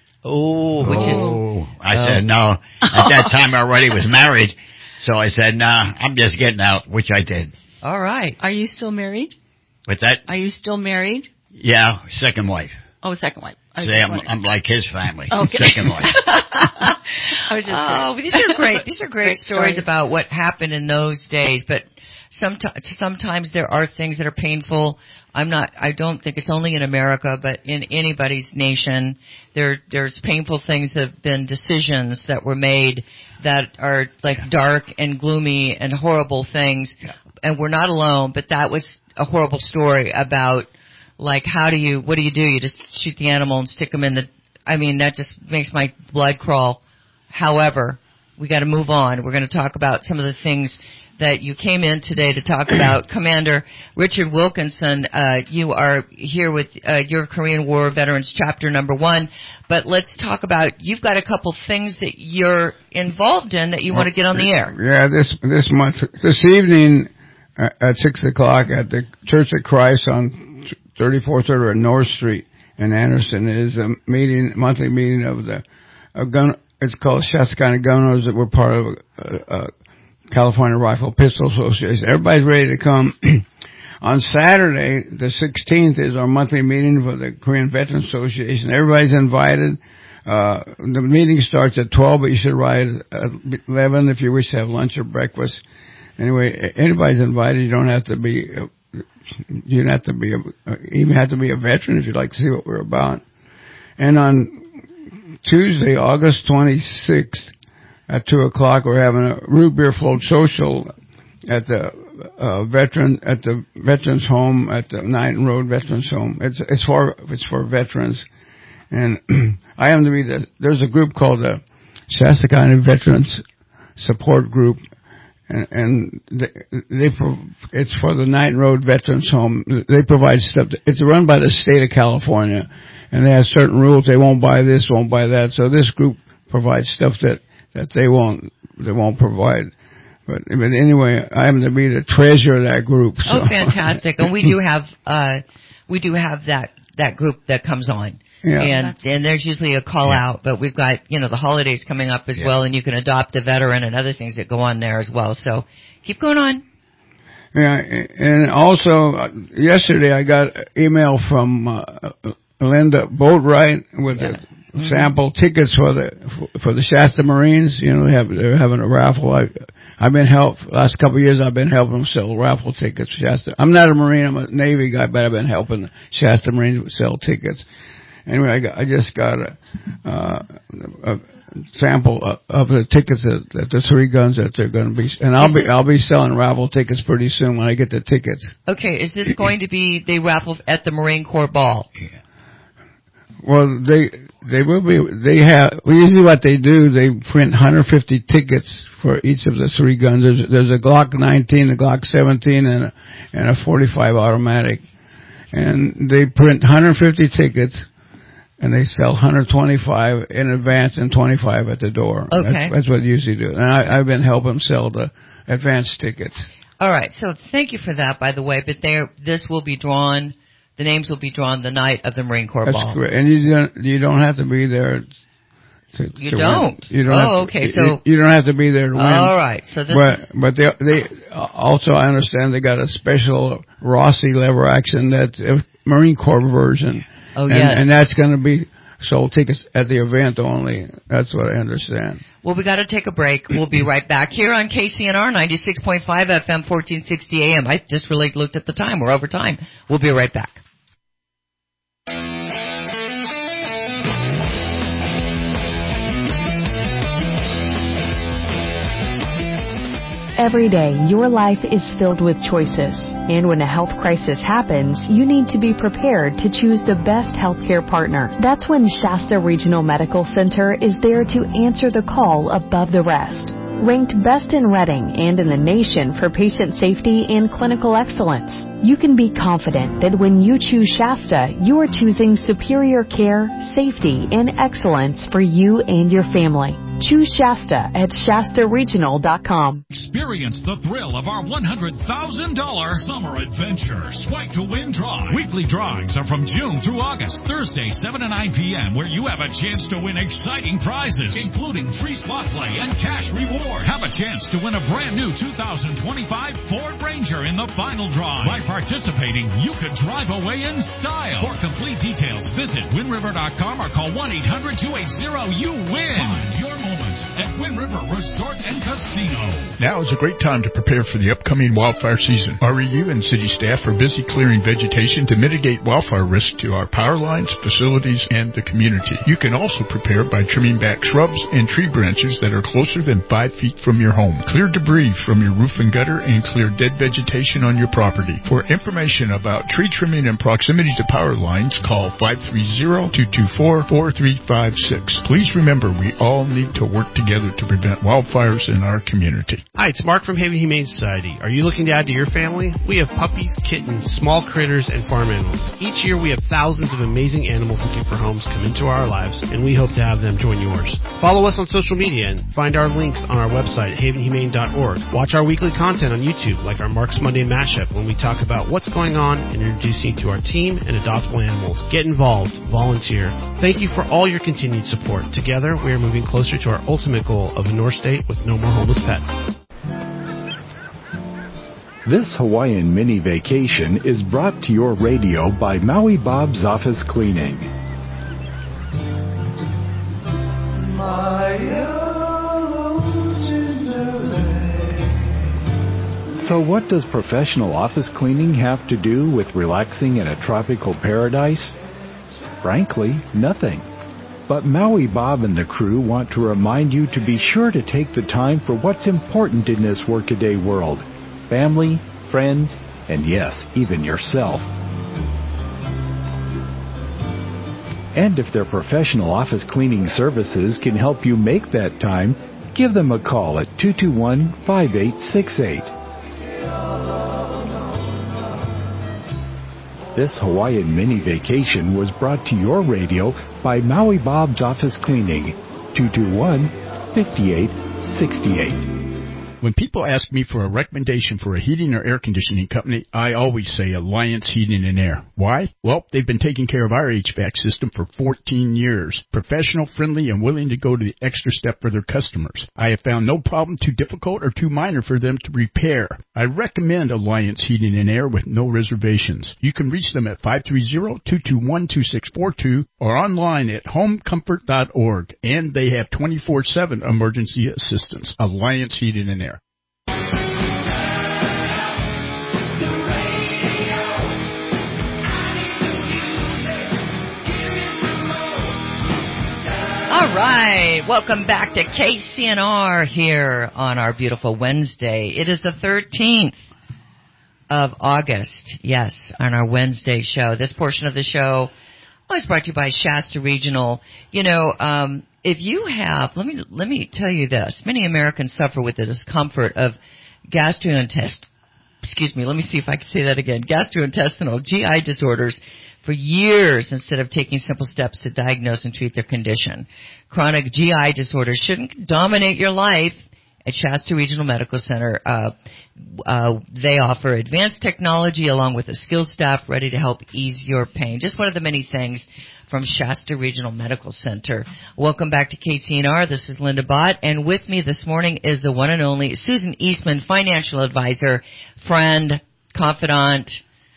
I said, no. At that time, I already was married. So I said, nah, I'm just getting out, which I did. All right. Are you still married? What's that? Are you still married? Yeah, second wife. Oh, second wife. See, I'm like his family. Okay. Second wife. I was just these are great. These are great stories about what happened in those days. But sometimes there are things that are painful. I don't think it's only in America, but in anybody's nation, there's painful things that have been decisions that were made that are like dark and gloomy and horrible things. Yeah. And we're not alone, but that was a horrible story about, like, what do you do? You just shoot the animal and stick them in that just makes my blood crawl. However, we got to move on. We're going to talk about some of the things that you came in today to talk about. Commander Richard Wilkinson, you are here with your Korean War Veterans Chapter number 1. But let's talk about, you've got a couple things that you're involved in that you want to get on the air. Yeah, this evening at 6 o'clock at the Church of Christ on 34th Street North Street in Anderson is a monthly meeting of it's called Shasta County Gun Owners, that we're part of California Rifle Pistol Association. Everybody's ready to come. On Saturday, the 16th, is our monthly meeting for the Korean Veterans Association. Everybody's invited. The meeting starts at 12, but you should arrive at 11 if you wish to have lunch or breakfast. Anyway, anybody's invited. You don't have to be even have to be a veteran if you'd like to see what we're about. And on Tuesday, August 26th at 2:00, we're having a root beer float social at the veterans home at the Knighton Road Veterans Home. It's for veterans, and I am to be there's a group called the Shasta County Veterans Support Group, and it's for the Knighton Road Veterans Home. They provide stuff. It's run by the state of California, and they have certain rules. They won't buy this, won't buy that. So this group provides stuff that they won't provide. But anyway, I happen to be the treasurer of that group. So. Oh, fantastic! And we do have that group that comes on. Yeah. And there's usually a call out, but we've got, the holidays coming up as well, and you can adopt a veteran and other things that go on there as well. So keep going on. Yeah, and also yesterday I got an email from Linda Boatwright with the sample tickets for the Shasta Marines. They're having a raffle. I've been last couple of years I've been helping them sell raffle tickets. Shasta. I'm not a Marine, I'm a Navy guy, but I've been helping the Shasta Marines sell tickets. Anyway, I just got a sample of the tickets at the three guns that they're going to be, and I'll be selling raffle tickets pretty soon when I get the tickets. Okay, is this going to be they raffle at the Marine Corps Ball? Well, they will be. Usually what they do, they print 150 tickets for each of the three guns. There's a Glock 19, a Glock 17, and a 45 automatic, and they print 150 tickets. And they sell 125 in advance and 25 at the door. Okay. That's what they usually do. And I've been helping them sell the advance tickets. All right. So thank you for that, by the way. But this will be drawn, the names will be drawn the night of the Marine Corps Ball. That's correct. And you don't have to be there You don't? Okay. So you don't have to be there to win. All right. So but they also, I understand they got a special Rossi lever action that's a Marine Corps version. Oh, yeah. And that's going to be sold tickets at the event only. That's what I understand. Well, we got to take a break. We'll be right back here on KCNR 96.5 FM 1460 AM. I just really looked at the time. We're over time. We'll be right back. Every day, your life is filled with choices. And when a health crisis happens, you need to be prepared to choose the best healthcare partner. That's when Shasta Regional Medical Center is there to answer the call above the rest. Ranked best in Redding and in the nation for patient safety and clinical excellence, you can be confident that when you choose Shasta, you are choosing superior care, safety, and excellence for you and your family. Choose Shasta at ShastaRegional.com. Experience the thrill of our $100,000 summer adventure Swipe to Win Draw. Weekly drawings are from June through August, Thursday 7 to 9 p.m., where you have a chance to win exciting prizes, including free slot play and cash rewards. Have a chance to win a brand new 2025 Ford Ranger in the final draw. By participating, you could drive away in style. For complete details, visit WindRiver.com or call 1-800-280-YOU-WIN. Find your moments at Wind River Resort and Casino. Now is a great time to prepare for the upcoming wildfire season. REU and city staff are busy clearing vegetation to mitigate wildfire risk to our power lines, facilities, and the community. You can also prepare by trimming back shrubs and tree branches that are closer than 5 feet from your home. Clear debris from your roof and gutter and clear dead vegetation on your property. For information about tree trimming and proximity to power lines, call 530-224-4356. Please remember, we all need to work together to prevent wildfires in our community. Hi, it's Mark from Haven Humane Society. Are you looking to add to your family? We have puppies, kittens, small critters, and farm animals. Each year we have thousands of amazing animals looking for homes come into our lives, and we hope to have them join yours. Follow us on social media and find our links on our website, havenhumane.org. Watch our weekly content on YouTube, like our Mark's Monday Mashup, when we talk about what's going on and introduce you to our team and adoptable animals. Get involved. Volunteer. Thank you for all your continued support. Together, we are moving closer to our ultimate goal of a North State with no more homeless pets. This Hawaiian mini vacation is brought to your radio by Maui Bob's Office Cleaning. So what does professional office cleaning have to do with relaxing in a tropical paradise? Frankly, nothing. But Maui Bob and the crew want to remind you to be sure to take the time for what's important in this workaday world. Family, friends, and yes, even yourself. And if their professional office cleaning services can help you make that time, give them a call at 221-5868. This Hawaiian mini vacation was brought to your radio by Maui Bob's Office Cleaning, 221-5868. When people ask me for a recommendation for a heating or air conditioning company, I always say Alliance Heating and Air. Why? Well, they've been taking care of our HVAC system for 14 years. Professional, friendly, and willing to go to the extra step for their customers. I have found no problem too difficult or too minor for them to repair. I recommend Alliance Heating and Air with no reservations. You can reach them at 530-221-2642 or online at homecomfort.org. And they have 24/7 emergency assistance. Alliance Heating and Air. All right, welcome back to KCNR here on our beautiful Wednesday. It is the 13th of August, yes, on our Wednesday show. This portion of the show was brought to you by Shasta Regional. You know, if you have, let me tell you this, many Americans suffer with the discomfort of gastrointestinal GI disorders for years instead of taking simple steps to diagnose and treat their condition. Chronic GI disorders shouldn't dominate your life. At Shasta Regional Medical Center, they offer advanced technology along with a skilled staff ready to help ease your pain. Just one of the many things from Shasta Regional Medical Center. Welcome back to KCNR. This is Linda Bott, and with me this morning is the one and only Susan Eastman, financial advisor, friend, confidant,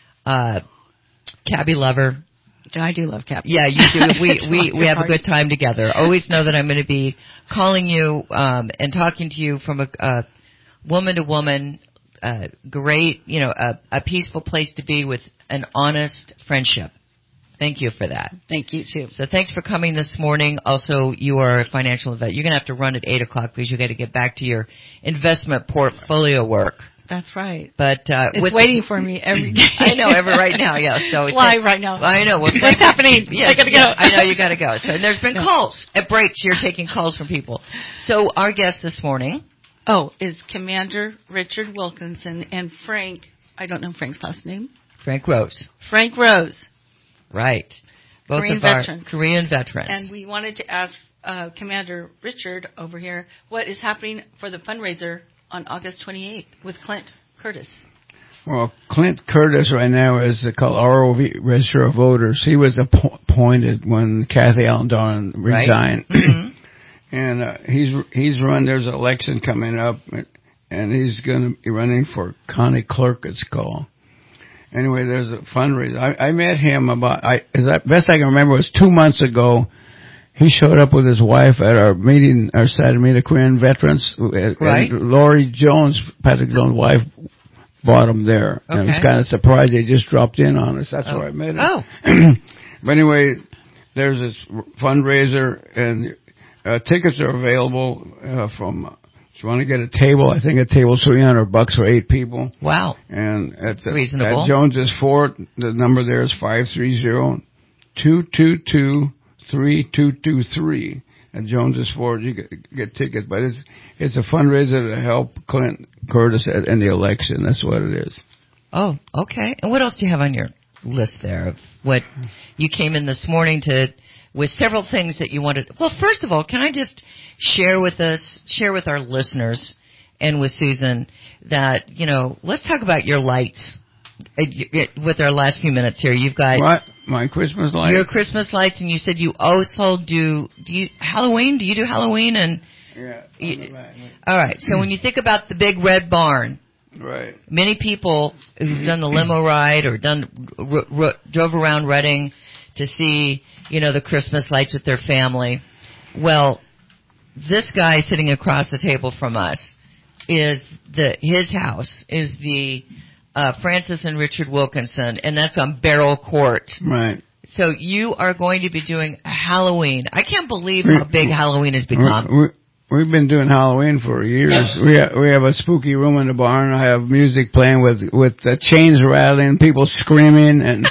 cabbie lover. I do love cabbie. Yeah, you do. We have a good time together. Always know that I'm going to be calling you and talking to you from a woman to woman, great, a peaceful place to be with an honest friendship. Thank you for that. Thank you, too. So thanks for coming this morning. Also, you are a financial investor. You're going to have to run at 8 o'clock because you got to get back to your investment portfolio work. That's right. But it's waiting for me every day. I know, right now, yeah. So it's live right now. I know. What's happening? Yes, I gotta go. I know you gotta go. So and there's been calls at breaks. You're taking calls from people. So our guest this morning, is Commander Richard Wilkinson and Frank. I don't know Frank's last name. Frank Rose. Frank Rose. Right. Both Korean of our veterans. Korean veterans. And we wanted to ask Commander Richard over here what is happening for the fundraiser on August 28th with Clint Curtis. Well, Clint Curtis right now is called ROV, Register of Voters. He was appointed when Kathy Allen Dawn resigned. Right. Mm-hmm. And he's run, there's an election coming up, and he's going to be running for county clerk, it's called. Anyway, there's a fundraiser. I met him best I can remember was 2 months ago. He showed up with his wife at our meeting, our Saturday meeting of Korean veterans. Right. And Lori Jones, Patrick Jones' wife, brought him there. Okay. And I was kind of surprised they just dropped in on us. That's where I met him. Oh. But anyway, there's this fundraiser, and tickets are available from. If you want to get a table, I think a table's $300 for 8 people. Wow. And reasonable. At Jones's Fort, the number there is 530-222-3223. At Jones's Fort, you get tickets, but it's a fundraiser to help Clint Curtis in the election. That's what it is. Oh, okay. And what else do you have on your list there of what you came in this morning with several things that you wanted? Well, first of all, can I just share with our listeners and with Susan that, let's talk about your lights with our last few minutes here. You've got what? My Christmas lights? Your Christmas lights, and you said you also do you Halloween? Do you do Halloween? And yeah. All right. So when you think about the big red barn Right. Many people who've done the limo ride or drove around Reading to see, the Christmas lights with their family. Well, this guy sitting across the table from us his house is the Francis and Richard Wilkinson, and that's on Barrel Court. Right. So you are going to be doing Halloween. I can't believe how big Halloween has become. We've been doing Halloween for years. We have a spooky room in the barn. I have music playing with the chains rattling, people screaming, and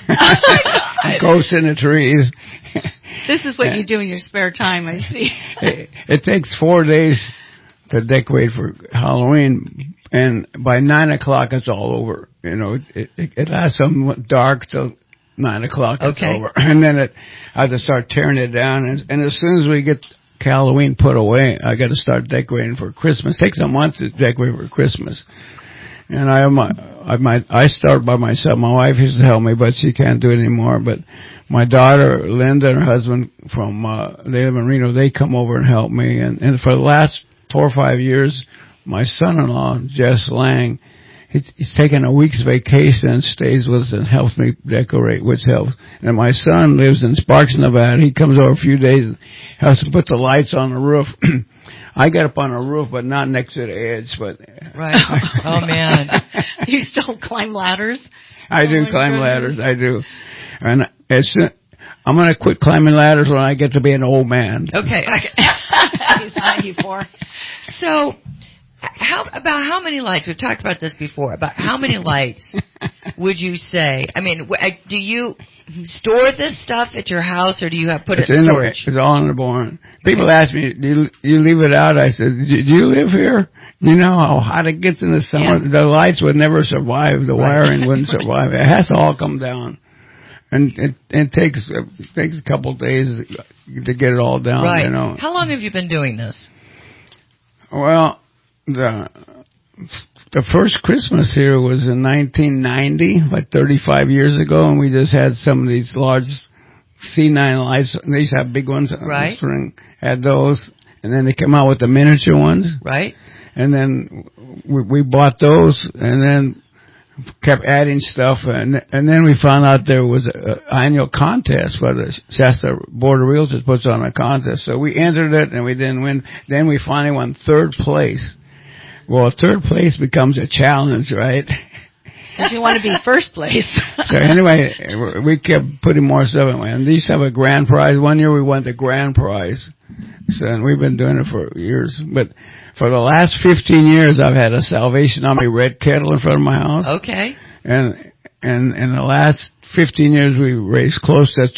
ghosts in the trees. This is what you do in your spare time, I see. It takes 4 days to decorate for Halloween, and by 9 o'clock it's all over. It lasts somewhat dark till 9 o'clock. It's over, and then I have to start tearing it down. And as soon as we get Halloween put away, I got to start decorating for Christmas. It takes a month to decorate for Christmas. And I start by myself. My wife used to help me, but she can't do it anymore. But my daughter, Linda, and her husband they live in Reno, they come over and help me. And for the last 4 or 5 years, my son-in-law, Jess Lang, he's taken a week's vacation and stays with us and helps me decorate, which helps. And my son lives in Sparks, Nevada. He comes over a few days and helps to put the lights on the roof. I get up on a roof, but not next to the edge. But right. Oh, man. You still climb ladders? I do climb ladders. I do. And I'm going to quit climbing ladders when I get to be an old man. Okay. He's 94. So, how many lights? We've talked about this before. About how many lights would you say? I mean, do you store this stuff at your house, or do you put it in storage? It's all in the barn. People ask me, do you leave it out? I said, do you live here? You know how hot it gets in the summer? Yeah. The lights would never survive. The wiring wouldn't survive. It has to all come down. And it takes a couple of days to get it all down. Right. How long have you been doing this? Well, the first Christmas here was in 1990, like 35 years ago, and we just had some of these large C9 lights. They used to have big ones on the string. Had those, and then they came out with the miniature ones. Right. And then we bought those, and then kept adding stuff, and then we found out there was an annual contest where the Shasta Board of Realtors puts on a contest. So we entered it, and we didn't win. Then we finally won third place. Well, third place becomes a challenge, right? Because you want to be first place. So anyway, we kept putting more stuff in. And these have a grand prize. One year we won the grand prize. So, and we've been doing it for years. But for the last 15 years, I've had a Salvation Army red kettle in front of my house. Okay. And in the last 15 years, we raised close to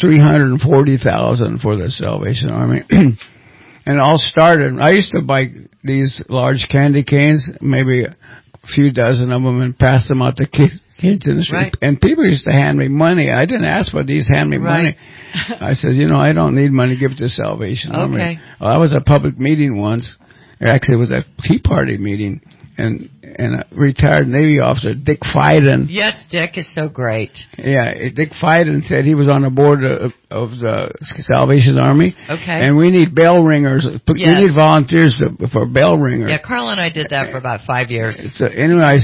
$340,000 for the Salvation Army. And it all started, I used to buy these large candy canes, maybe a few dozen of them, and pass them out to kids in the street. Right. And people used to hand me money. I didn't ask for these, hand me money. I said, I don't need money, give it to Salvation Army. Well, that was a public meeting once. Actually, it was a Tea Party meeting. And a retired Navy officer, Dick Fiden. Yes, Dick is so great. Yeah, Dick Fiden said he was on the board of the Salvation Army. Okay. And we need bell ringers. Yes. We need volunteers for bell ringers. Yeah, Carl and I did that for about 5 years. So anyway, I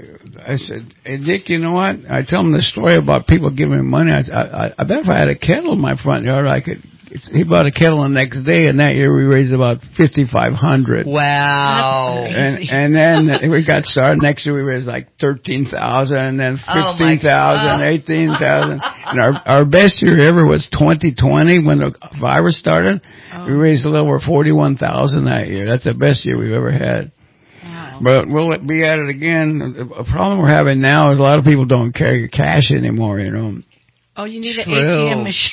said, hey, Dick, you know what? I tell him the story about people giving me money. I bet if I had a kettle in my front yard, I could. He bought a kettle the next day, and that year we raised about $5,500. Wow! And then we got started. Next year we raised like $13,000, and then $15,000, $18,000. And our best year ever was 2020 when the virus started. We raised a little over $41,000 that year. That's the best year we've ever had. Wow. But we'll be at it again. The problem we're having now is a lot of people don't carry cash anymore. Oh, you need an ATM machine.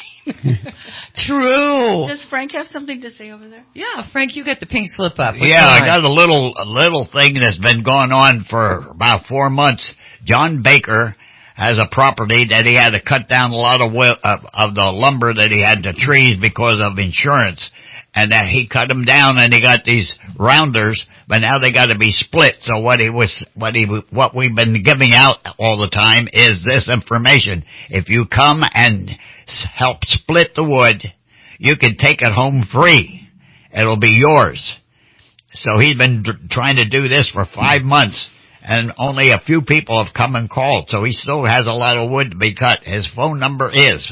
True. Does Frank have something to say over there? Yeah, Frank, you got the pink slip up. Yeah, I got a little thing that's been going on for about 4 months. John Baker has a property that he had to cut down a lot of the lumber that he had, the trees, because of insurance. And that he cut them down, and he got these rounders, but now they got to be split. So what we've been giving out all the time is this information. If you come and help split the wood, you can take it home free. It'll be yours. So he's been trying to do this for 5 months, and only a few people have come and called, so he still has a lot of wood to be cut. His phone number is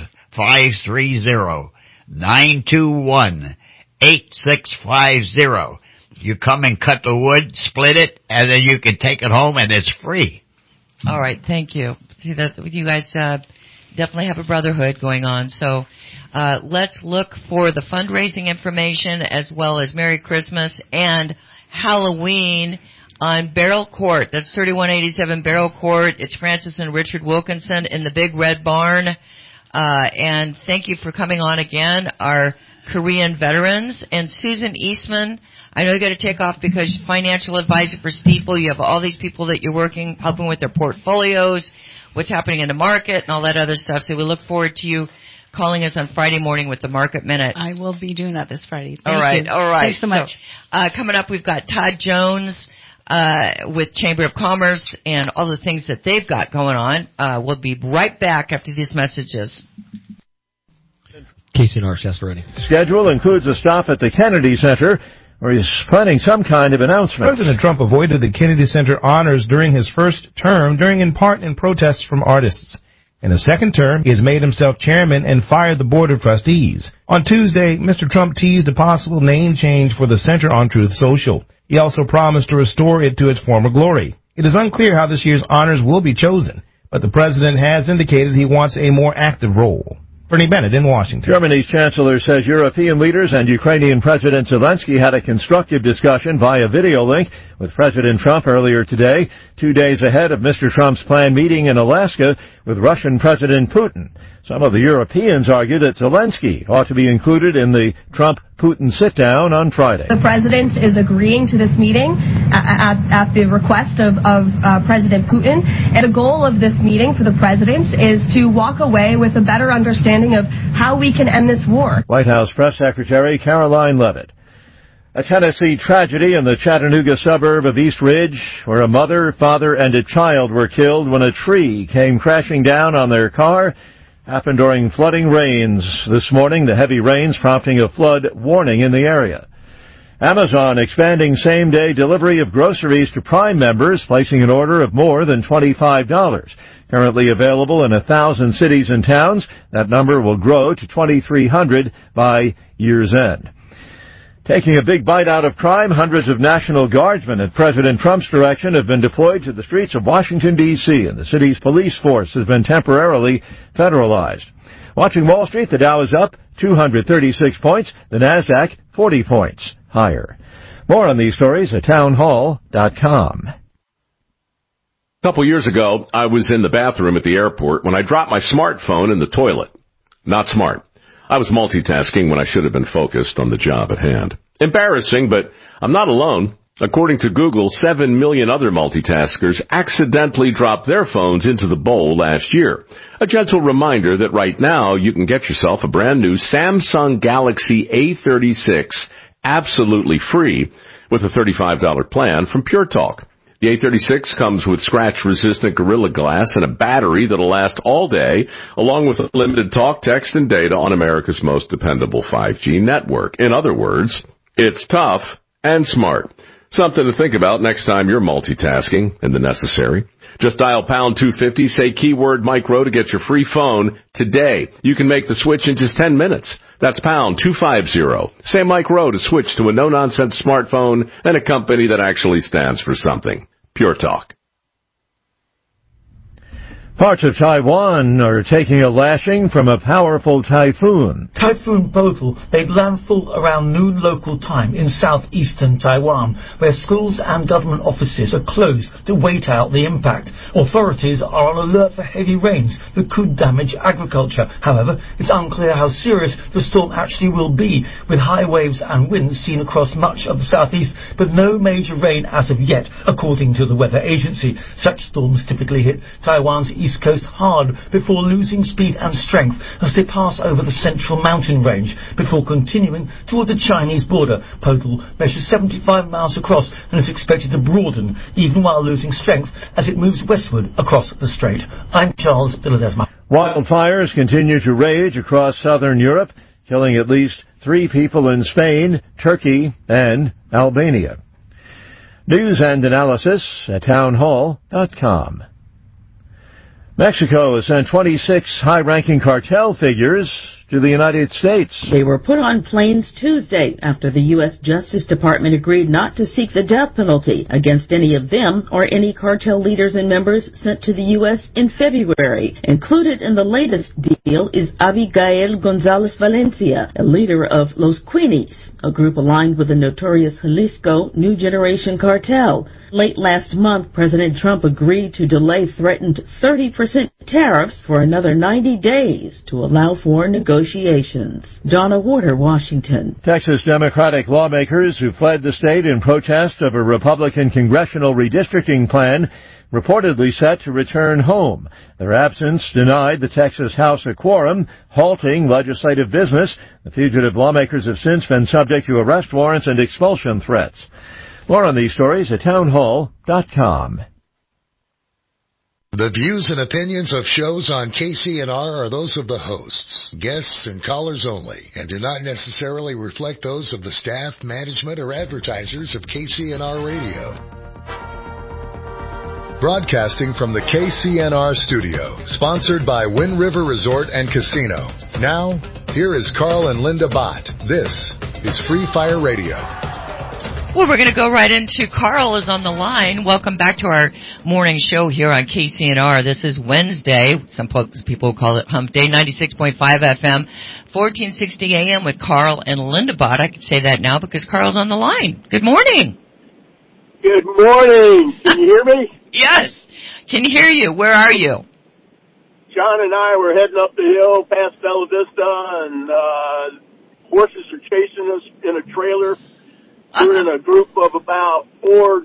530-921-8650. You come and cut the wood, split it, and then you can take it home, and it's free. All right, thank you. See, that you guys definitely have a brotherhood going on. So let's look for the fundraising information as well as Merry Christmas and Halloween on Barrel Court. That's 3187 Barrel Court. It's Francis and Richard Wilkinson in the Big Red Barn. And thank you for coming on again, our Korean veterans. And Susan Eastman, I know you got to take off because financial advisor for Stifel. You have all these people that you're helping with their portfolios, what's happening in the market, and all that other stuff. So we look forward to you calling us on Friday morning with the Market Minute. I will be doing that this Friday. All right. Thanks so much. So, coming up, we've got Todd Jones with Chamber of Commerce and all the things that they've got going on. We'll be right back after these messages. KCNR, Shasta ready. Schedule includes a stop at the Kennedy Center, where he's planning some kind of announcement. President Trump avoided the Kennedy Center honors during his first term, in part in protests from artists. In the second term, he has made himself chairman and fired the board of trustees. On Tuesday, Mr. Trump teased a possible name change for the Center on Truth Social. He also promised to restore it to its former glory. It is unclear how this year's honors will be chosen, but the president has indicated he wants a more active role. Bernie Bennett in Washington. Germany's chancellor says European leaders and Ukrainian President Zelensky had a constructive discussion via video link with President Trump earlier today, 2 days ahead of Mr. Trump's planned meeting in Alaska with Russian President Putin. Some of the Europeans argue that Zelensky ought to be included in the Trump-Putin sit-down on Friday. The president is agreeing to this meeting at the request of President Putin. And the goal of this meeting for the president is to walk away with a better understanding of how we can end this war. White House Press Secretary Caroline Leavitt. A Tennessee tragedy in the Chattanooga suburb of East Ridge, where a mother, father, and a child were killed when a tree came crashing down on their car, happened during flooding rains this morning, the heavy rains prompting a flood warning in the area. Amazon expanding same-day delivery of groceries to Prime members, placing an order of more than $25. Currently available in 1,000 cities and towns, that number will grow to 2,300 by year's end. Taking a big bite out of crime, hundreds of National Guardsmen at President Trump's direction have been deployed to the streets of Washington, D.C., and the city's police force has been temporarily federalized. Watching Wall Street, the Dow is up 236 points, the NASDAQ 40 points higher. More on these stories at townhall.com. A couple years ago, I was in the bathroom at the airport when I dropped my smartphone in the toilet. Not smart. I was multitasking when I should have been focused on the job at hand. Embarrassing, but I'm not alone. According to Google, 7 million other multitaskers accidentally dropped their phones into the bowl last year. A gentle reminder that right now you can get yourself a brand new Samsung Galaxy A36 absolutely free with a $35 plan from Pure Talk. The A36 comes with scratch-resistant Gorilla Glass and a battery that'll last all day, along with unlimited talk, text, and data on America's most dependable 5G network. In other words, it's tough and smart. Something to think about next time you're multitasking and the necessary. Just dial pound 250, say keyword micro to get your free phone today. You can make the switch in just 10 minutes. That's pound 250. Say micro to switch to a no-nonsense smartphone and a company that actually stands for something. Pure Talk. Parts of Taiwan are taking a lashing from a powerful typhoon. Typhoon Bodil made landfall around noon local time in southeastern Taiwan, where schools and government offices are closed to wait out the impact. Authorities are on alert for heavy rains that could damage agriculture. However, it's unclear how serious the storm actually will be, with high waves and winds seen across much of the southeast, but no major rain as of yet, according to the weather agency. Such storms typically hit Taiwan's east coast hard before losing speed and strength as they pass over the central mountain range before continuing toward the Chinese border. Podil measures 75 miles across and is expected to broaden even while losing strength as it moves westward across the strait. I'm Charles de Ledesma. Wildfires continue to rage across southern Europe, killing at least 3 people in Spain, Turkey, and Albania. News and analysis at townhall.com. Mexico has sent 26 high-ranking cartel figures to the United States. They were put on planes Tuesday after the U.S. Justice Department agreed not to seek the death penalty against any of them or any cartel leaders and members sent to the U.S. in February. Included in the latest deal is Abigail Gonzalez Valencia, a leader of Los Queenies, a group aligned with the notorious Jalisco New Generation Cartel. Late last month, President Trump agreed to delay threatened 30% tariffs for another 90 days to allow for negotiations. Donna Warder, Washington. Texas Democratic lawmakers who fled the state in protest of a Republican congressional redistricting plan reportedly set to return home. Their absence denied the Texas House a quorum, halting legislative business. The fugitive lawmakers have since been subject to arrest warrants and expulsion threats. More on these stories at townhall.com. The views and opinions of shows on KCNR are those of the hosts, guests, and callers only, and do not necessarily reflect those of the staff, management, or advertisers of KCNR Radio. Broadcasting from the KCNR studio, sponsored by Wind River Resort and Casino. Now, here is Carl and Linda Bott. This is Free Fire Radio. Well, we're going to go right into Carl is on the line. Welcome back to our morning show here on KCNR. This is Wednesday. Some people call it Hump Day, 96.5 FM, 1460 AM with Carl and Linda Bott. I can say that now because Carl's on the line. Good morning. Good morning. Can you hear me? Yes. Can you hear you? Where are you? John and I were heading up the hill past Bella Vista, and horses are chasing us in a trailer. We're in a group of about four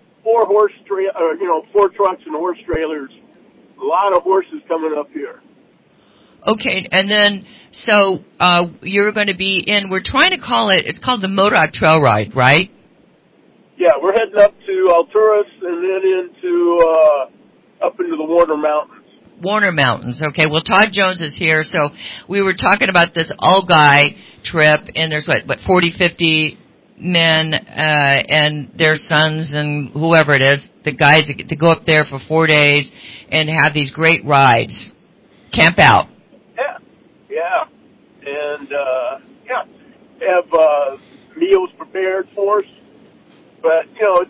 trucks and horse trailers. A lot of horses coming up here. Okay, and then, so, you're going to be in, we're trying to call it, it's called the Modoc Trail Ride, right? Yeah, we're heading up to Alturas and then up into the Warner Mountains. Warner Mountains, okay. Well, Todd Jones is here, so we were talking about this all-guy trip, and there's 40, 50 men and their sons and whoever it is, the guys that get to go up there for 4 days and have these great rides, camp out. Yeah, and have meals prepared for us. But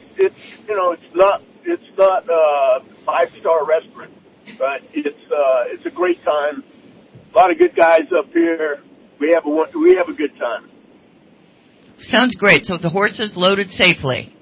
it's not a 5-star restaurant, but it's a great time. A lot of good guys up here. We have a good time. Sounds great. So the horses loaded safely.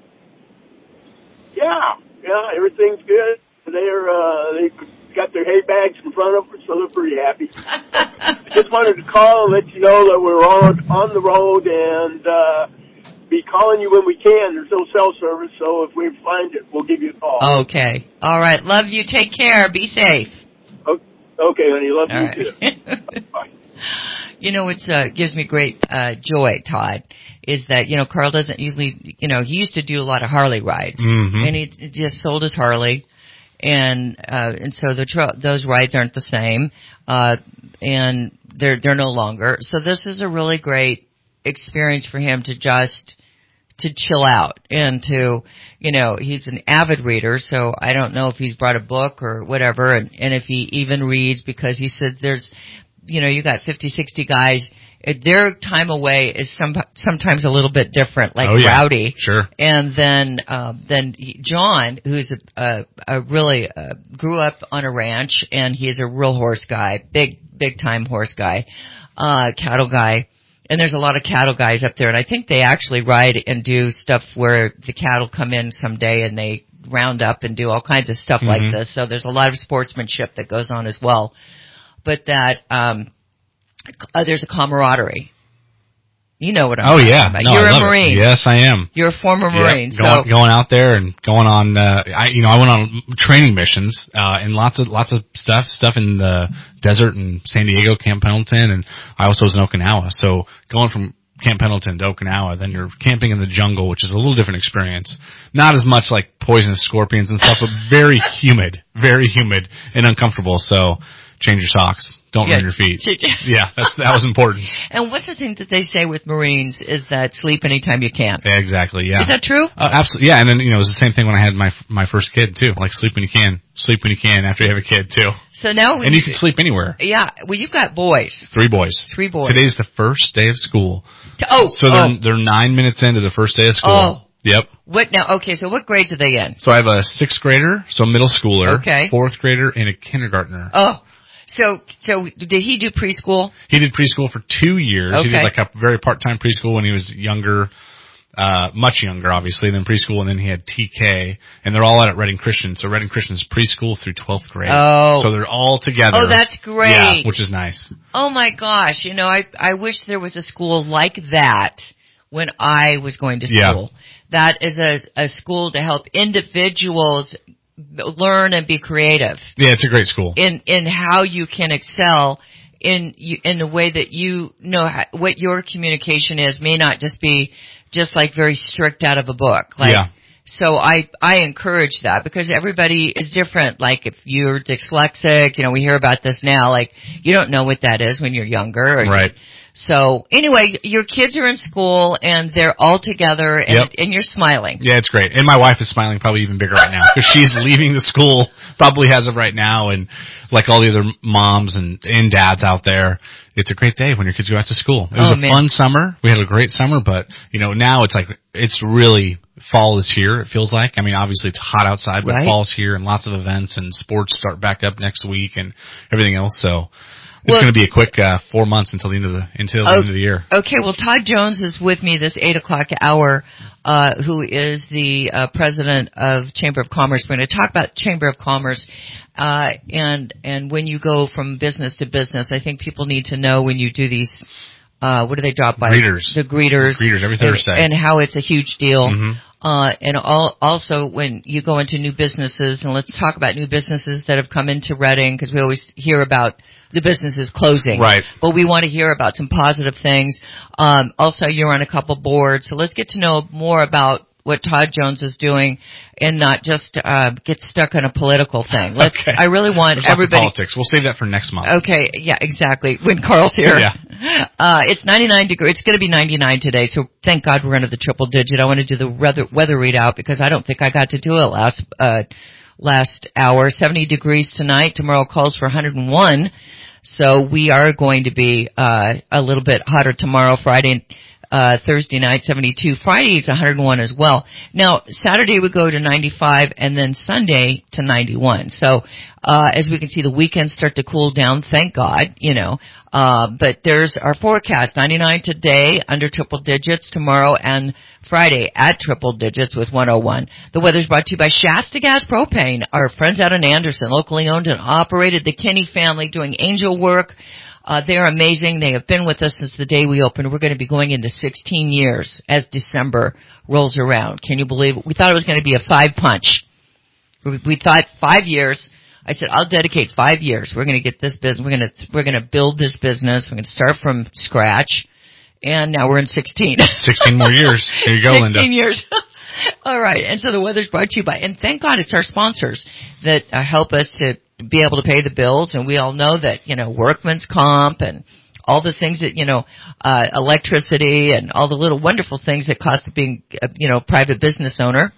Yeah, everything's good. They got their hay bags in front of them, so they're pretty happy. Just wanted to call and let you know that we're on the road and be calling you when we can. There's no cell service, so if we find it, we'll give you a call. Okay. All right. Love you. Take care. Be safe. Okay, honey. Love all you right. too. Bye. You know, it's gives me great joy, Todd, is that, Carl doesn't usually, he used to do a lot of Harley rides. Mm-hmm. And he just sold his Harley. And so those rides aren't the same. And they're no longer. So this is a really great experience for him to chill out and to, he's an avid reader, so I don't know if he's brought a book or whatever, and if he even reads, because he says there's, you got 50, 60 guys, their time away is sometimes a little bit different, like rowdy. Sure. And then John, who's really grew up on a ranch, and he's a real horse guy, big time horse guy, cattle guy. And there's a lot of cattle guys up there, and I think they actually ride and do stuff where the cattle come in someday and they round up and do all kinds of stuff like this. So there's a lot of sportsmanship that goes on as well. But that there's a camaraderie. You know what I'm talking about. No, You're I a love Marine. It. Yes, I am. You're a former Marine. Yep. Going out there and going on. I went on training missions and lots of stuff in the desert in San Diego, Camp Pendleton, and I also was in Okinawa. So going from Camp Pendleton to Okinawa, then you're camping in the jungle, which is a little different experience. Not as much like poisonous scorpions and stuff, but very humid and uncomfortable. So change your socks. Don't ruin your feet. Yeah, that was important. And what's the thing that they say with Marines is that sleep anytime you can. Yeah, exactly. Yeah. Is that true? Absolutely. Yeah, and then it was the same thing when I had my first kid too. Like sleep when you can. Sleep when you can after you have a kid too. So now you can sleep anywhere. Yeah. Well, you've got boys. 3 boys. 3 boys. Today's the first day of school. So they're 9 minutes into the first day of school. Oh. Yep. What now? Okay, so what grades are they in? So I have a 6th grader, so a middle schooler, okay, 4th grader, and a kindergartner. Oh, so did he do preschool? He did preschool for 2 years. Okay. He did like a very part-time preschool when he was younger, much younger, obviously, than preschool, and then he had TK, and they're all out at Reading Christian. So Reading Christian is preschool through 12th grade. Oh. So they're all together. Oh, that's great. Yeah, which is nice. Oh my gosh, I wish there was a school like that when I was going to school. Yeah. That is a school to help individuals learn and be creative. Yeah, it's a great school. In how you can excel in the way that you know what your communication is may not just be just like very strict out of a book. Like, yeah. So I encourage that because everybody is different. Like if you're dyslexic, we hear about this now, like you don't know what that is when you're younger. Right. So anyway, your kids are in school and they're all together and, yep. and you're smiling. Yeah, it's great. And my wife is smiling probably even bigger right now because she's leaving the school probably as of right now. And like all the other moms and dads out there, it's a great day when your kids go out to school. It was a fun summer. We had a great summer, but now it's like, it's really fall is here. It feels like, obviously it's hot outside, but fall's here and lots of events and sports start back up next week and everything else. So it's going to be a quick 4 months until the end of the year. Okay, well, Todd Jones is with me this 8 o'clock hour, who is the president of Chamber of Commerce. We're going to talk about Chamber of Commerce, and when you go from business to business. I think people need to know when you do these. What do they drop by? Greeters. The greeters. Greeters every Thursday. And how it's a huge deal. Mm-hmm. And also when you go into new businesses, and let's talk about new businesses that have come into Reading, because we always hear about the businesses closing. Right. But we want to hear about some positive things. Also, you're on a couple boards, so let's get to know more about what Todd Jones is doing and not just get stuck on a political thing. Okay. I really want There's everybody. Lots of politics. We'll save that for next month. Okay, yeah, exactly. When Carl's here. Yeah. It's 99 degrees. It's going to be 99 today, so thank God we're under the triple digit. I want to do the weather readout because I don't think I got to do it last hour. 70 degrees tonight. Tomorrow calls for 101. So we are going to be a little bit hotter tomorrow, Friday, Thursday night, 72. Friday is 101 as well. Now, Saturday we go to 95 and then Sunday to 91. So, as we can see, the weekends start to cool down, thank God, but there's our forecast, 99 today, under triple digits tomorrow and Friday at triple digits with 101. The weather's brought to you by Shasta Gas Propane, our friends out in Anderson, locally owned and operated, the Kinney family doing angel work. They're amazing. They have been with us since the day we opened. We're going to be going into 16 years as December rolls around. Can you believe it? We thought it was going to be a 5-punch. We thought 5 years. I said, I'll dedicate 5 years. We're going to get this business. We're going to build this business. We're going to start from scratch. And now we're in 16. 16 more years. Here you go, 16 Linda. 16 years. All right. And so the weather's brought to you by, and thank God it's our sponsors that help us to be able to pay the bills. And we all know that, workman's comp and all the things that, electricity and all the little wonderful things that cost being, private business owner.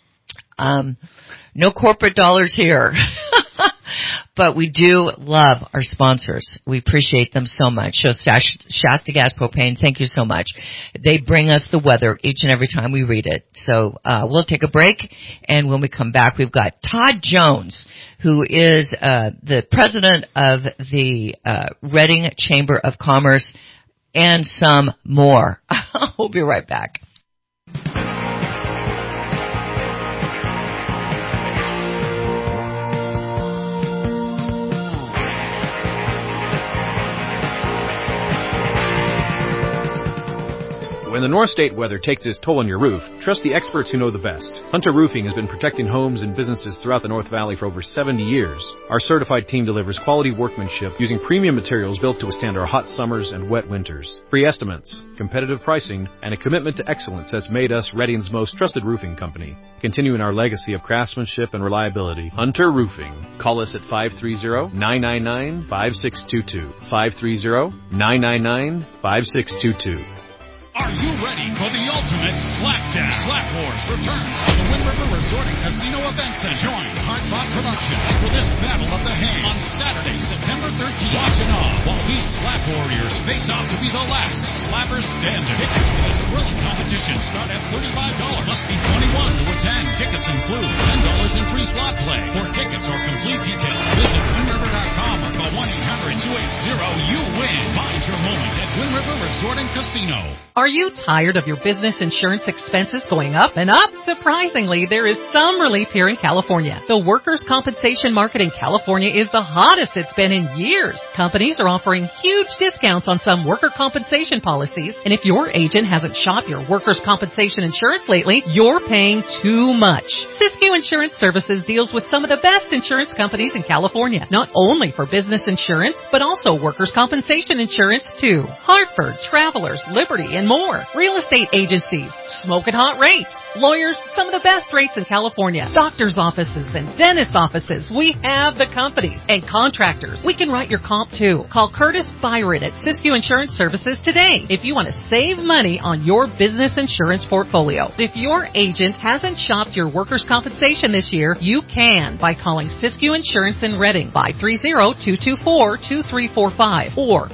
No corporate dollars here. But we do love our sponsors. We appreciate them so much. So Shasta Gas Propane, thank you so much. They bring us the weather each and every time we read it. So we'll take a break, and when we come back, we've got Todd Jones, who is the president of the Reading Chamber of Commerce, and some more. We'll be right back. When the North State weather takes its toll on your roof, trust the experts who know the best. Hunter Roofing has been protecting homes and businesses throughout the North Valley for over 70 years. Our certified team delivers quality workmanship using premium materials built to withstand our hot summers and wet winters. Free estimates, competitive pricing, and a commitment to excellence has made us Reading's most trusted roofing company. Continuing our legacy of craftsmanship and reliability, Hunter Roofing. Call us at 530-999-5622. 530-999-5622. Are you ready for the ultimate slapdash? Slap Wars returns to the Wind River Resort and Casino Event Center. Join Hardbot Productions for this Battle of the Hand on Saturday, September 13th. Watch in awe while these slap warriors face off to be the last slappers standing. Tickets for this thrilling competition start at $35. Must be 21 to attend. Tickets include $10 in free slot play. For tickets or complete details, visit WindRiver.com or call 1-800-280-YOU-WIN. Find your moment at Wind River Resort and Casino. Are you tired of your business insurance expenses going up and up? Surprisingly, there is some relief here in California. The workers' compensation market in California is the hottest it's been in years. Companies are offering huge discounts on some worker compensation policies, and if your agent hasn't shopped your workers' compensation insurance lately, you're paying too much. Siskiyou Insurance Services deals with some of the best insurance companies in California, not only for business insurance, but also workers' compensation insurance too. Hartford, Travelers, Liberty, and more. Real estate agencies, smoking hot rates. Lawyers, some of the best rates in California. Doctors' offices and dentist offices, we have the companies. And contractors, we can write your comp too. Call Curtis Byron at Siskiyou Insurance Services today if you want to save money on your business insurance portfolio. If your agent hasn't shopped your workers' compensation this year, you can by calling Siskiyou Insurance in Reading, 530-224-2345 or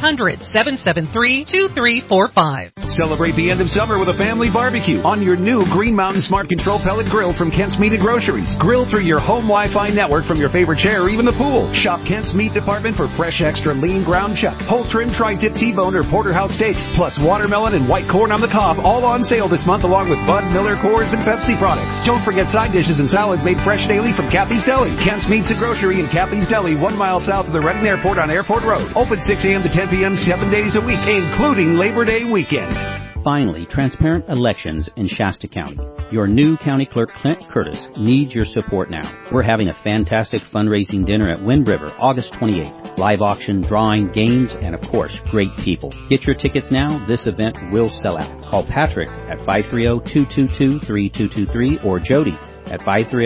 1-800-773-2345. Celebrate the end of summer with a family barbecue on your new Green Mountain Smart Control Pellet Grill from Kent's Meat and Groceries. Grill through your home Wi-Fi network from your favorite chair or even the pool. Shop Kent's Meat Department for fresh, extra lean ground chuck, whole trim tri-tip T-bone or porterhouse steaks, plus watermelon and white corn on the cob, all on sale this month along with Bud, Miller, Coors, and Pepsi products. Don't forget side dishes and salads made fresh daily from Kathy's Deli. Kent's Meats and Grocery in Kathy's Deli, 1 mile south of the Reading Airport on Airport Road. Open 6 a.m. to 10 p.m. 7 days a week, including Labor Day weekend. Finally, transparent elections in Shasta County. Your new county clerk, Clint Curtis, needs your support now. We're having a fantastic fundraising dinner at Wind River, August 28th. Live auction, drawing, games, and of course, great people. Get your tickets now. This event will sell out. Call Patrick at 530-222-3223 or Jody at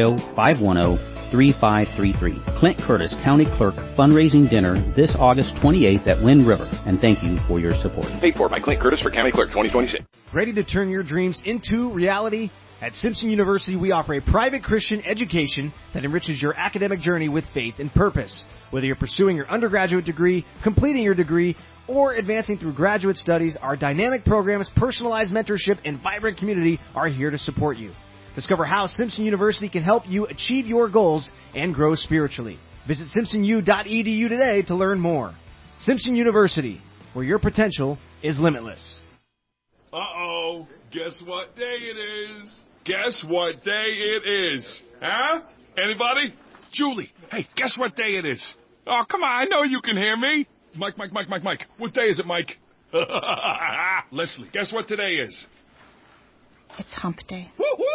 530-510-3533. Clint Curtis, County Clerk, fundraising dinner this August 28th at Wind River. And thank you for your support. Paid for by Clint Curtis for County Clerk 2026. Ready to turn your dreams into reality? At Simpson University, we offer a private Christian education that enriches your academic journey with faith and purpose. Whether you're pursuing your undergraduate degree, completing your degree, or advancing through graduate studies, our dynamic programs, personalized mentorship, and vibrant community are here to support you. Discover how Simpson University can help you achieve your goals and grow spiritually. Visit simpsonu.edu today to learn more. Simpson University, where your potential is limitless. Uh-oh, guess what day it is? Guess what day it is? Huh? Anybody? Julie, hey, guess what day it is? Oh, come on, I know you can hear me. Mike. What day is it, Mike? Leslie, guess what today is? It's hump day.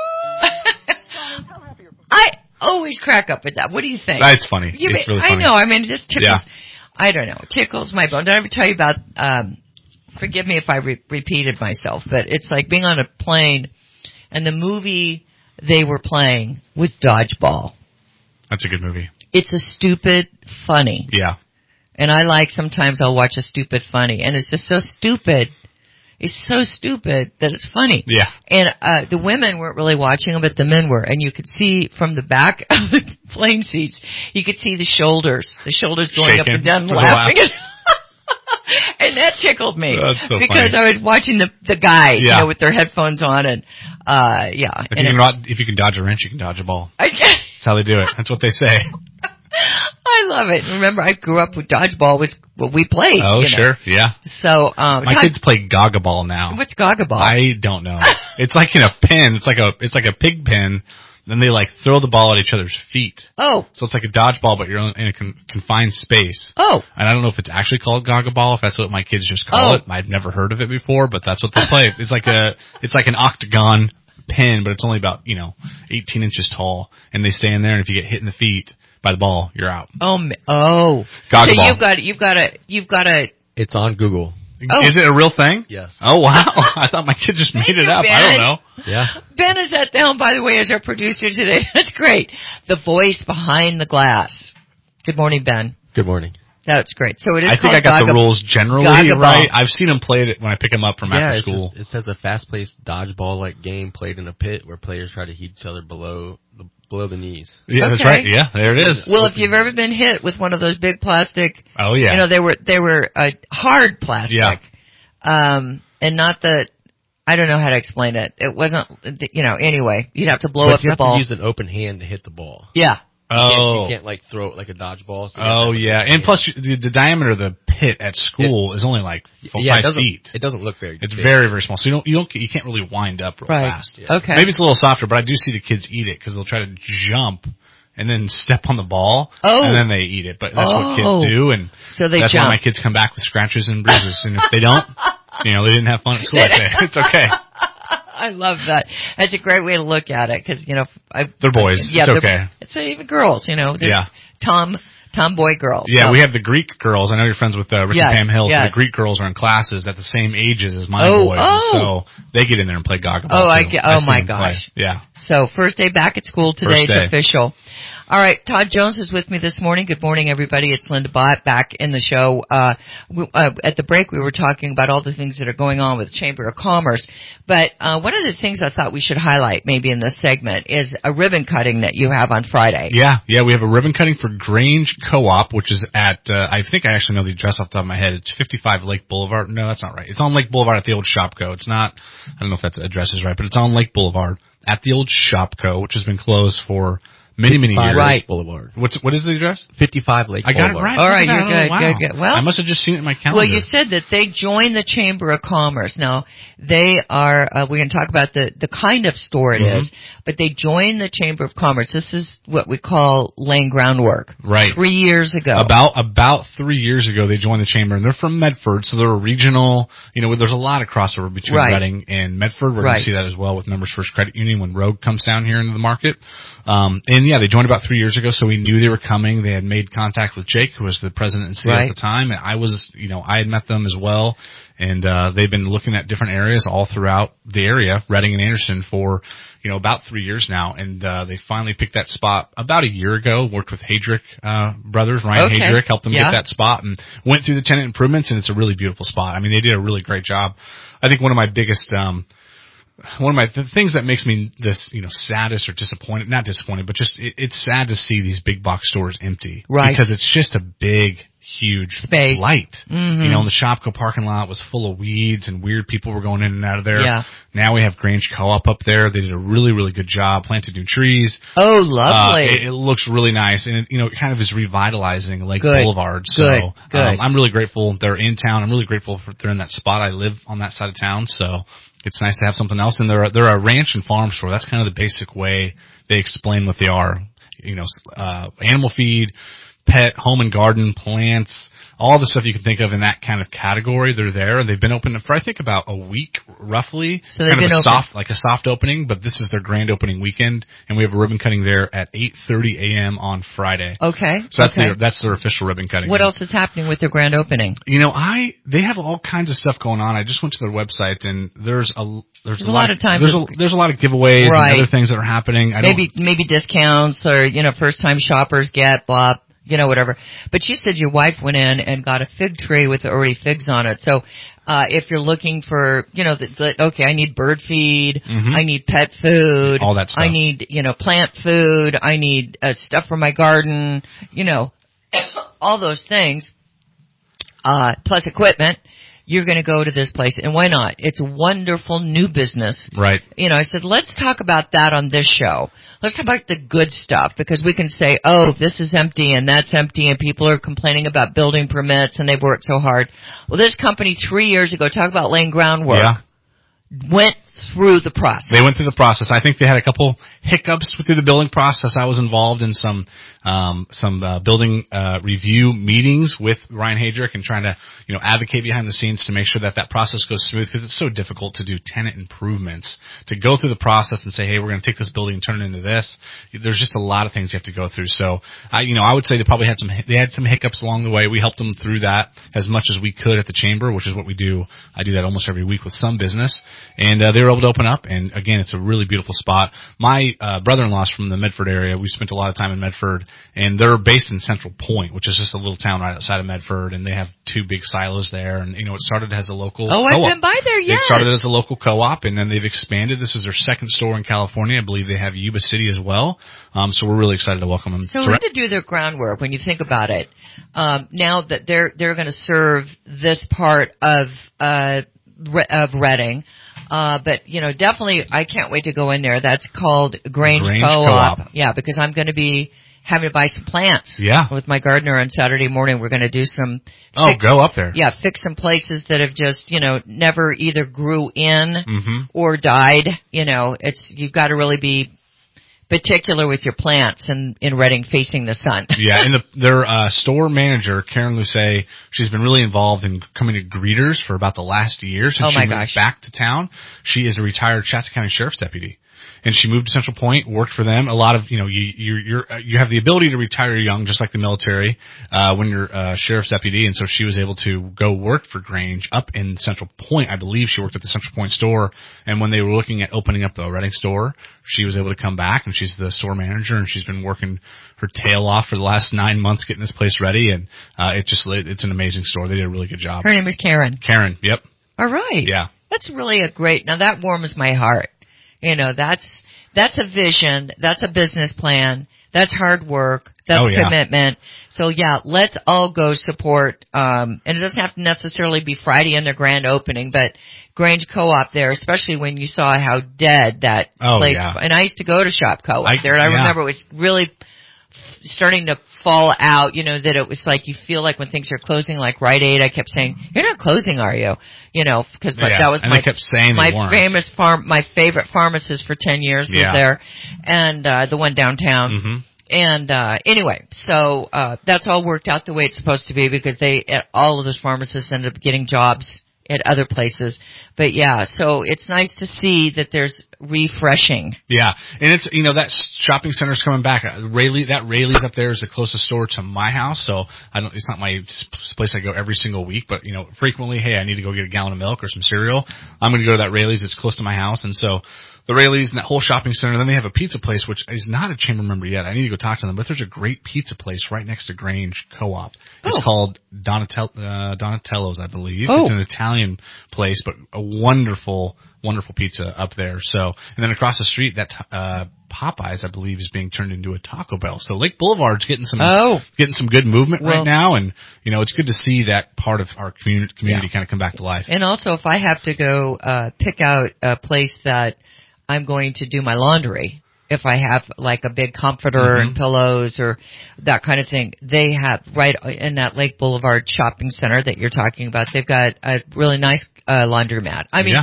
I always crack up at that. What do you think? That's funny. It's really funny. I know. I mean, it just tickles. Yeah. I don't know. Tickles my bone. Did I ever tell you about, forgive me if I repeated myself, but it's like being on a plane and the movie they were playing was Dodgeball. That's a good movie. It's a stupid funny. Yeah. And I like sometimes I'll watch a stupid funny and it's just so stupid. It's so stupid that it's funny. Yeah. And the women weren't really watching them, but the men were. And you could see from the back of the plane seats, you could see the shoulders going shaking, up and down, laughing. And that tickled me. That's so because funny. I was watching the guys, you know, with their headphones on, and yeah. If you can dodge a wrench, you can dodge a ball. That's how they do it. That's what they say. I love it. Remember, I grew up with dodgeball was what we played. Oh, sure, yeah. So my kids play Gaga Ball now. What's Gaga Ball? I don't know. It's like in a pen. It's like a pig pen then they like throw the ball at each other's feet. Oh. So it's like a dodgeball, but you're in a confined space. Oh. And I don't know if it's actually called Gaga Ball, if that's what my kids just call it. I've never heard of it before, but that's what they play. It's like an octagon pin, but it's only about, 18 inches tall, and they stay in there, and if you get hit in the feet by the ball, you're out. Oh. Gaga so Ball. you've got to. It's on Google. Oh. Is it a real thing? Yes. Oh, wow. I thought my kids just made it up. Ben. I don't know. Yeah. Ben is at the helm, by the way, as our producer today. That's great. The voice behind the glass. Good morning, Ben. Good morning. That's great. So it is. I think I got the rules generally right. I've seen them play it when I pick them up from after school. It says a fast-paced dodgeball-like game played in a pit where players try to hit each other below the knees. Yeah, That's right. Yeah, there it is. Well, if you've ever been hit with one of those big plastic, oh yeah, they were hard plastic. Yeah. And not the. I don't know how to explain it. It wasn't. Anyway, you'd have to blow up the ball. You have to use an open hand to hit the ball. Yeah. You can't like throw it like a dodgeball. So yeah. And plus, the diameter of the pit at school is only like 5 feet. It doesn't look very big. It's very, very small. So you can't really wind up real fast. Yeah. Okay. Maybe it's a little softer, but I do see the kids eat it because they'll try to jump and then step on the ball. And then they eat it. But that's what kids do. And so that's why my kids come back with scratches and bruises. And if they don't, they didn't have fun at school that day. It's okay. I love that. That's a great way to look at it because they're boys. Yeah, it's okay. It's even girls. There's tomboy girls. Yeah, so. We have the Greek girls. I know you're friends with Rick and Pam Hill. Yes. So the Greek girls are in classes at the same ages as my boys, so they get in there and play Gaga Ball. My gosh. Play. Yeah. So first day back at school today. It's official. All right, Todd Jones is with me this morning. Good morning, everybody. It's Linda Bott back in the show. At the break, we were talking about all the things that are going on with the Chamber of Commerce. But one of the things I thought we should highlight maybe in this segment is a ribbon cutting that you have on Friday. Yeah, we have a ribbon cutting for Grange Co-op, which is at, I think I actually know the address off the top of my head. It's 55 Lake Boulevard. No, that's not right. It's on Lake Boulevard at the old Shopco. It's not, I don't know if that address is right, but it's on Lake Boulevard at the old Shopco, which has been closed for many years. Right. Boulevard. What is the address? 55 Lake Boulevard. I got it right. All right, you're good. Wow. Good. Well, I must have just seen it in my calendar. Well, you said that they joined the Chamber of Commerce. Now, they are, we're going to talk about the kind of store it is, but they joined the Chamber of Commerce. This is what we call laying groundwork. Right. 3 years ago. About 3 years ago, they joined the Chamber, and they're from Medford, so they're a regional, there's a lot of crossover between Reading and Medford. We're going to see that as well with Members First Credit Union when Rogue comes down here into the market. They joined about 3 years ago, so we knew they were coming. They had made contact with Jake, who was the president and CEO at the time, and I had met them as well, and they've been looking at different areas all throughout the area, Reading and Anderson, for about 3 years now, and they finally picked that spot about a year ago. Worked with Heydrich brothers, Ryan Heydrich, helped them get that spot, and went through the tenant improvements, and it's a really beautiful spot. I mean, they did a really great job. I think one of my biggest the things that makes me saddest or disappointed, not disappointed, but just it's sad to see these big box stores empty. Right. Because it's just a big, huge space. Light. Mm-hmm. The Shopco parking lot was full of weeds and weird people were going in and out of there. Yeah. Now we have Grange Co-op up there. They did a really, really good job, planted new trees. Oh, lovely. It looks really nice, and it kind of is revitalizing Lake Good. Boulevard. So Good. I'm really grateful they're in town. I'm really grateful they're in that spot. I live on that side of town, so it's nice to have something else. And they're a ranch and farm store. That's kind of the basic way they explain what they are. Animal feed, pet, home and garden, plants, all the stuff you can think of in that kind of category. They're there, and they've been open for I think about a week roughly. So they've been a soft opening, but this is their grand opening weekend, and we have a ribbon cutting there at 8:30 a.m. on Friday. Okay. So that's their official ribbon cutting. What else is happening with their grand opening? They have all kinds of stuff going on. I just went to their website, and there's a lot of times there's a lot of giveaways and other things that are happening. Maybe discounts or first time shoppers get blah. Whatever. But you said your wife went in and got a fig tree with already figs on it. So, if you're looking for, I need bird feed, I need pet food, all that stuff. I need, plant food, I need stuff for my garden, all those things, plus equipment. You're going to go to this place, and why not? It's a wonderful new business. Right. I said, let's talk about that on this show. Let's talk about the good stuff, because we can say, oh, this is empty and that's empty, and people are complaining about building permits and they've worked so hard. Well, this company 3 years ago, talk about laying groundwork, went through the process. They went through the process. I think they had a couple hiccups through the building process. I was involved in some building review meetings with Ryan Hadrick and trying to, advocate behind the scenes to make sure that process goes smooth, because it's so difficult to do tenant improvements, to go through the process and say, hey, we're going to take this building and turn it into this. There's just a lot of things you have to go through. So, I would say they had some hiccups along the way. We helped them through that as much as we could at the chamber, which is what we do. I do that almost every week with some business, and they were able to open up. And again, it's a really beautiful spot. My brother-in-law's from the Medford area. We spent a lot of time in Medford, and they're based in Central Point, which is just a little town right outside of Medford, and they have 2 big silos there. And it started as a local co-op. I've been by there. Yes, it started as a local co-op, and then they've expanded. This is their 2nd store in California. I believe they have Yuba City as well. So we're really excited to welcome them. So we need to do their groundwork when you think about it. Now that they're going to serve this part of Reading. But definitely I can't wait to go in there. That's called Grange Co-op. Yeah, because I'm going to be having to buy some plants. Yeah. With my gardener on Saturday morning. We're going to do some. Go up there. Yeah, fix some places that have just, never either grew in or died. You've got to really be particular with your plants in Reading facing the sun. Yeah, and their store manager, Karen Lucet, she's been really involved in coming to greeters for about the last year since she moved back to town. She is a retired Shasta County Sheriff's deputy. And she moved to Central Point, worked for them. A lot of, you have the ability to retire young, just like the military, when you're a sheriff's deputy. And so she was able to go work for Grange up in Central Point. I believe she worked at the Central Point store. And when they were looking at opening up the Reading store, she was able to come back, and she's the store manager, and she's been working her tail off for the last 9 months getting this place ready. And, it's an amazing store. They did a really good job. Her name is Karen. Karen. Yep. All right. Yeah. That's really now that warms my heart. That's a vision. That's a business plan. That's hard work. That's commitment. So yeah, let's all go support, and it doesn't have to necessarily be Friday in their grand opening, but Grange Co-op there, especially when you saw how dead that place. Yeah. And I used to go to Shop Co-op there, and I remember it was really starting to fall out, that it was like you feel like when things are closing, like Rite Aid, I kept saying, you're not closing, are you? Because that was my favorite pharmacist for 10 years was there, and the one downtown. And anyway, so that's all worked out the way it's supposed to be, because all of those pharmacists ended up getting jobs at other places. But yeah, so it's nice to see that there's refreshing. Yeah, and it's, that shopping center's coming back. Rayleigh's up there is the closest store to my house, so it's not my place I go every single week, but frequently, hey, I need to go get a gallon of milk or some cereal. I'm going to go to that Rayleigh's. It's close to my house, and so the Rayleigh's and that whole shopping center. Then they have a pizza place, which is not a chamber member yet. I need to go talk to them, but there's a great pizza place right next to Grange Co-op. It's called Donatello's, I believe. It's an Italian place, but a wonderful pizza up there. So, and then across the street, that Popeyes, I believe, is being turned into a Taco Bell. So Lake Boulevard's getting some good movement right now, and it's good to see that part of our community kind of come back to life. And also, if I have to go pick out a place that I'm going to do my laundry, if I have like a big comforter and pillows or that kind of thing, they have right in that Lake Boulevard shopping center that you're talking about, they've got a really nice laundromat. I mean,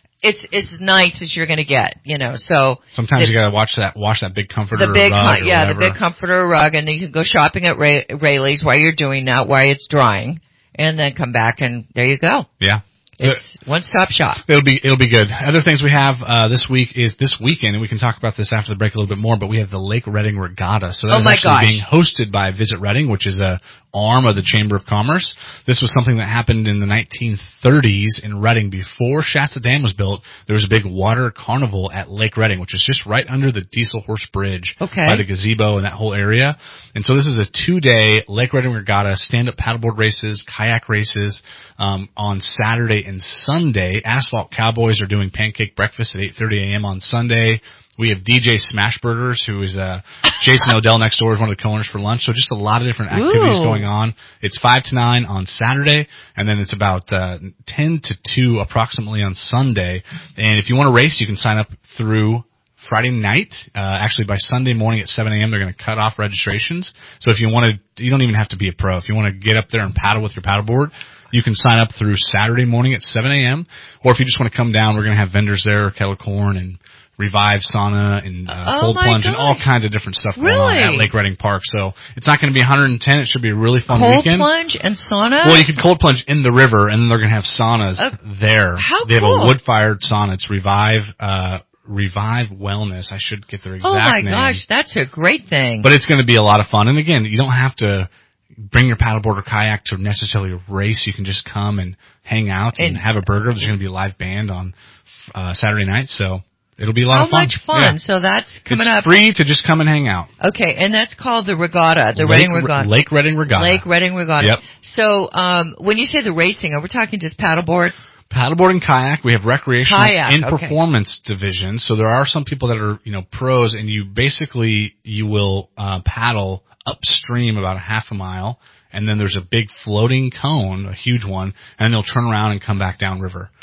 it's nice as you're going to get, so. Sometimes you got to wash that big comforter rug the big comforter rug, and then you can go shopping at Rayleigh's while you're doing that, while it's drying, and then come back and there you go. Yeah. It's one-stop shop. It'll be good. Other things we have this week is this weekend, and we can talk about this after the break a little bit more, but we have the Lake Reading Regatta. So that's being hosted by Visit Reading, which is a arm of the Chamber of Commerce. This was something that happened in the 1930s in Reading. Before Shasta Dam was built, there was a big water carnival at Lake Reading, which is just right under the Diesel Horse Bridge by the gazebo and that whole area. And so this is a 2-day Lake Reading Regatta, stand-up paddleboard races, kayak races on Saturday and Sunday. Asphalt Cowboys are doing pancake breakfast at 8:30 a.m. on Sunday. We have DJ Smashburgers, who is Jason Odell next door, is one of the co-owners for lunch. So just a lot of different activities going on. It's 5 to 9 on Saturday, and then it's about 10 to 2 approximately on Sunday. And if you want to race, you can sign up through Friday night. Actually, by Sunday morning at 7 a.m., they're going to cut off registrations. So if you want to, you don't even have to be a pro. If you want to get up there and paddle with your paddleboard, You can sign up through Saturday morning at 7 a.m. Or if you just want to come down, we're going to have vendors there, kettle corn and Revive sauna and cold plunge and all kinds of different stuff going on at Lake Redding Park. So it's not going to be 110. It should be a really fun weekend. Cold plunge and sauna? Well, you can cold plunge in the river, and then they're going to have saunas there. How They have cool. a wood-fired sauna. It's Revive Wellness. I should get their exact name. Oh, my gosh. That's a great thing. But it's going to be a lot of fun. And, again, you don't have to bring your paddleboard or kayak to necessarily race. You can just come and hang out and have a burger. There's going to be a live band on Saturday night, so it'll be a lot of fun. How much fun? Yeah. So that's coming up. It's free to just come and hang out. Okay, and that's called the Regatta, the Redding Regatta. Lake Redding Regatta. Lake Redding Regatta. Yep. So when you say the racing, are we talking just paddleboard? Paddleboard and kayak. We have recreational and okay. performance divisions. So there are some people that are, pros, and you will paddle upstream about a half a mile, and then there's a big floating cone, a huge one, and then you'll turn around and come back downriver.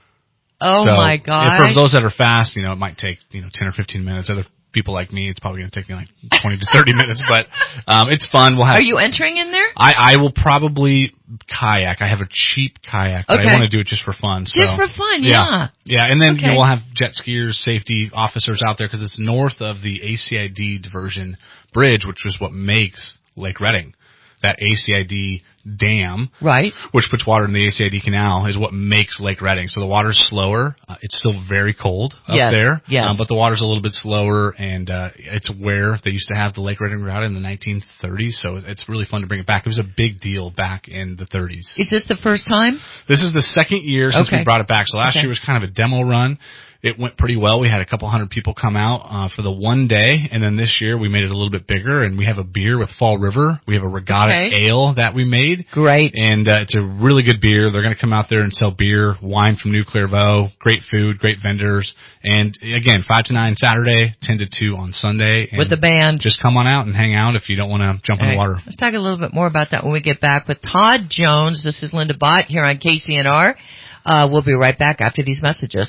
Oh, so, my gosh. For those that are fast, it might take, 10 or 15 minutes. Other people like me, it's probably going to take me like 20 to 30 minutes, but it's fun. We'll have. Are you entering in there? I will probably kayak. I have a cheap kayak, but I want to do it just for fun. So. Just for fun, yeah. Yeah, and then we'll have jet skiers, safety officers out there because it's north of the ACID diversion bridge, which is what makes Lake Redding. That ACID dam, right, which puts water in the ACID canal, is what makes Lake Redding. So the water's slower. It's still very cold up there, but the water's a little bit slower, and it's where they used to have the Lake Redding Regatta in the 1930s. So it's really fun to bring it back. It was a big deal back in the 30s. Is this the first time? This is the second year since we brought it back. So last year was kind of a demo run. It went pretty well. We had a couple hundred people come out for the one day, and then this year we made it a little bit bigger, and we have a beer with Fall River. We have a regatta ale that we made. Great. And it's a really good beer. They're going to come out there and sell beer, wine from New Clairvaux, great food, great vendors. And, again, 5 to 9 Saturday, 10 to 2 on Sunday. And with the band. Just come on out and hang out if you don't want to jump in the water. Let's talk a little bit more about that when we get back with Todd Jones. This is Linda Bott here on KCNR. We'll be right back after these messages.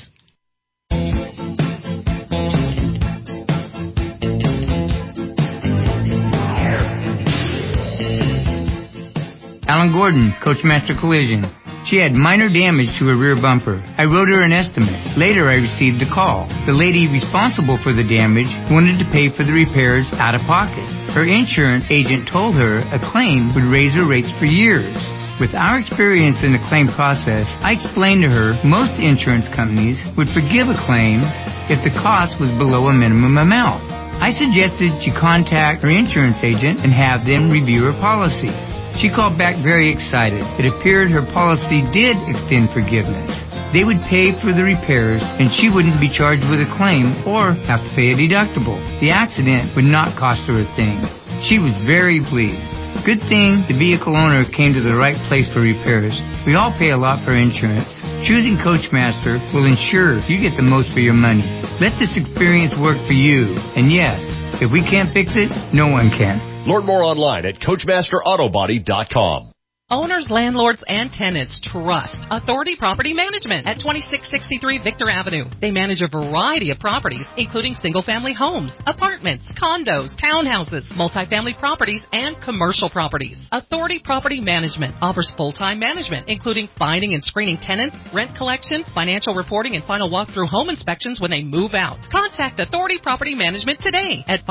Alan Gordon, Coachmaster Collision. She had minor damage to her rear bumper. I wrote her an estimate. Later, I received a call. The lady responsible for the damage wanted to pay for the repairs out of pocket. Her insurance agent told her a claim would raise her rates for years. With our experience in the claim process, I explained to her most insurance companies would forgive a claim if the cost was below a minimum amount. I suggested she contact her insurance agent and have them review her policy. She called back very excited. It appeared her policy did extend forgiveness. They would pay for the repairs, and she wouldn't be charged with a claim or have to pay a deductible. The accident would not cost her a thing. She was very pleased. Good thing the vehicle owner came to the right place for repairs. We all pay a lot for insurance. Choosing Coachmaster will ensure you get the most for your money. Let this experience work for you. And yes, if we can't fix it, no one can. Learn more online at CoachmasterAutobody.com. Owners, landlords, and tenants trust Authority Property Management at 2663 Victor Avenue. They manage a variety of properties, including single-family homes, apartments, condos, townhouses, multifamily properties, and commercial properties. Authority Property Management offers full-time management, including finding and screening tenants, rent collection, financial reporting, and final walkthrough home inspections when they move out. Contact Authority Property Management today at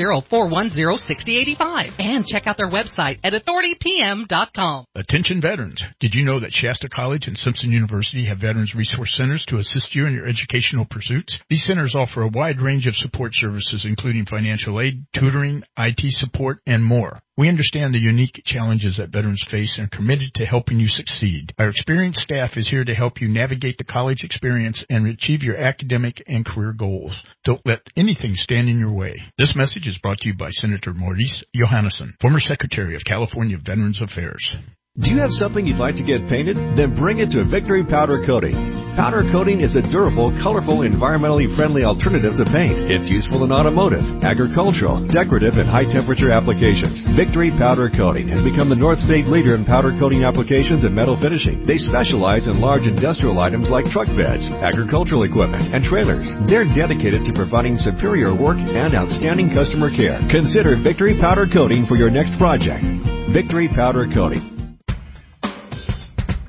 530-410-6085 and check out their website at authoritypm.com. Attention veterans. Did you know that Shasta College and Simpson University have Veterans Resource Centers to assist you in your educational pursuits? These centers offer a wide range of support services, including financial aid, tutoring, IT support, and more. We understand the unique challenges that veterans face and are committed to helping you succeed. Our experienced staff is here to help you navigate the college experience and achieve your academic and career goals. Don't let anything stand in your way. This message is brought to you by Senator Maurice Johannesson, former Secretary of California Veterans Affairs. Do you have something you'd like to get painted? Then bring it to Victory Powder Coating. Powder coating is a durable, colorful, environmentally friendly alternative to paint. It's useful in automotive, agricultural, decorative, and high-temperature applications. Victory Powder Coating has become the North State leader in powder coating applications and metal finishing. They specialize in large industrial items like truck beds, agricultural equipment, and trailers. They're dedicated to providing superior work and outstanding customer care. Consider Victory Powder Coating for your next project. Victory Powder Coating.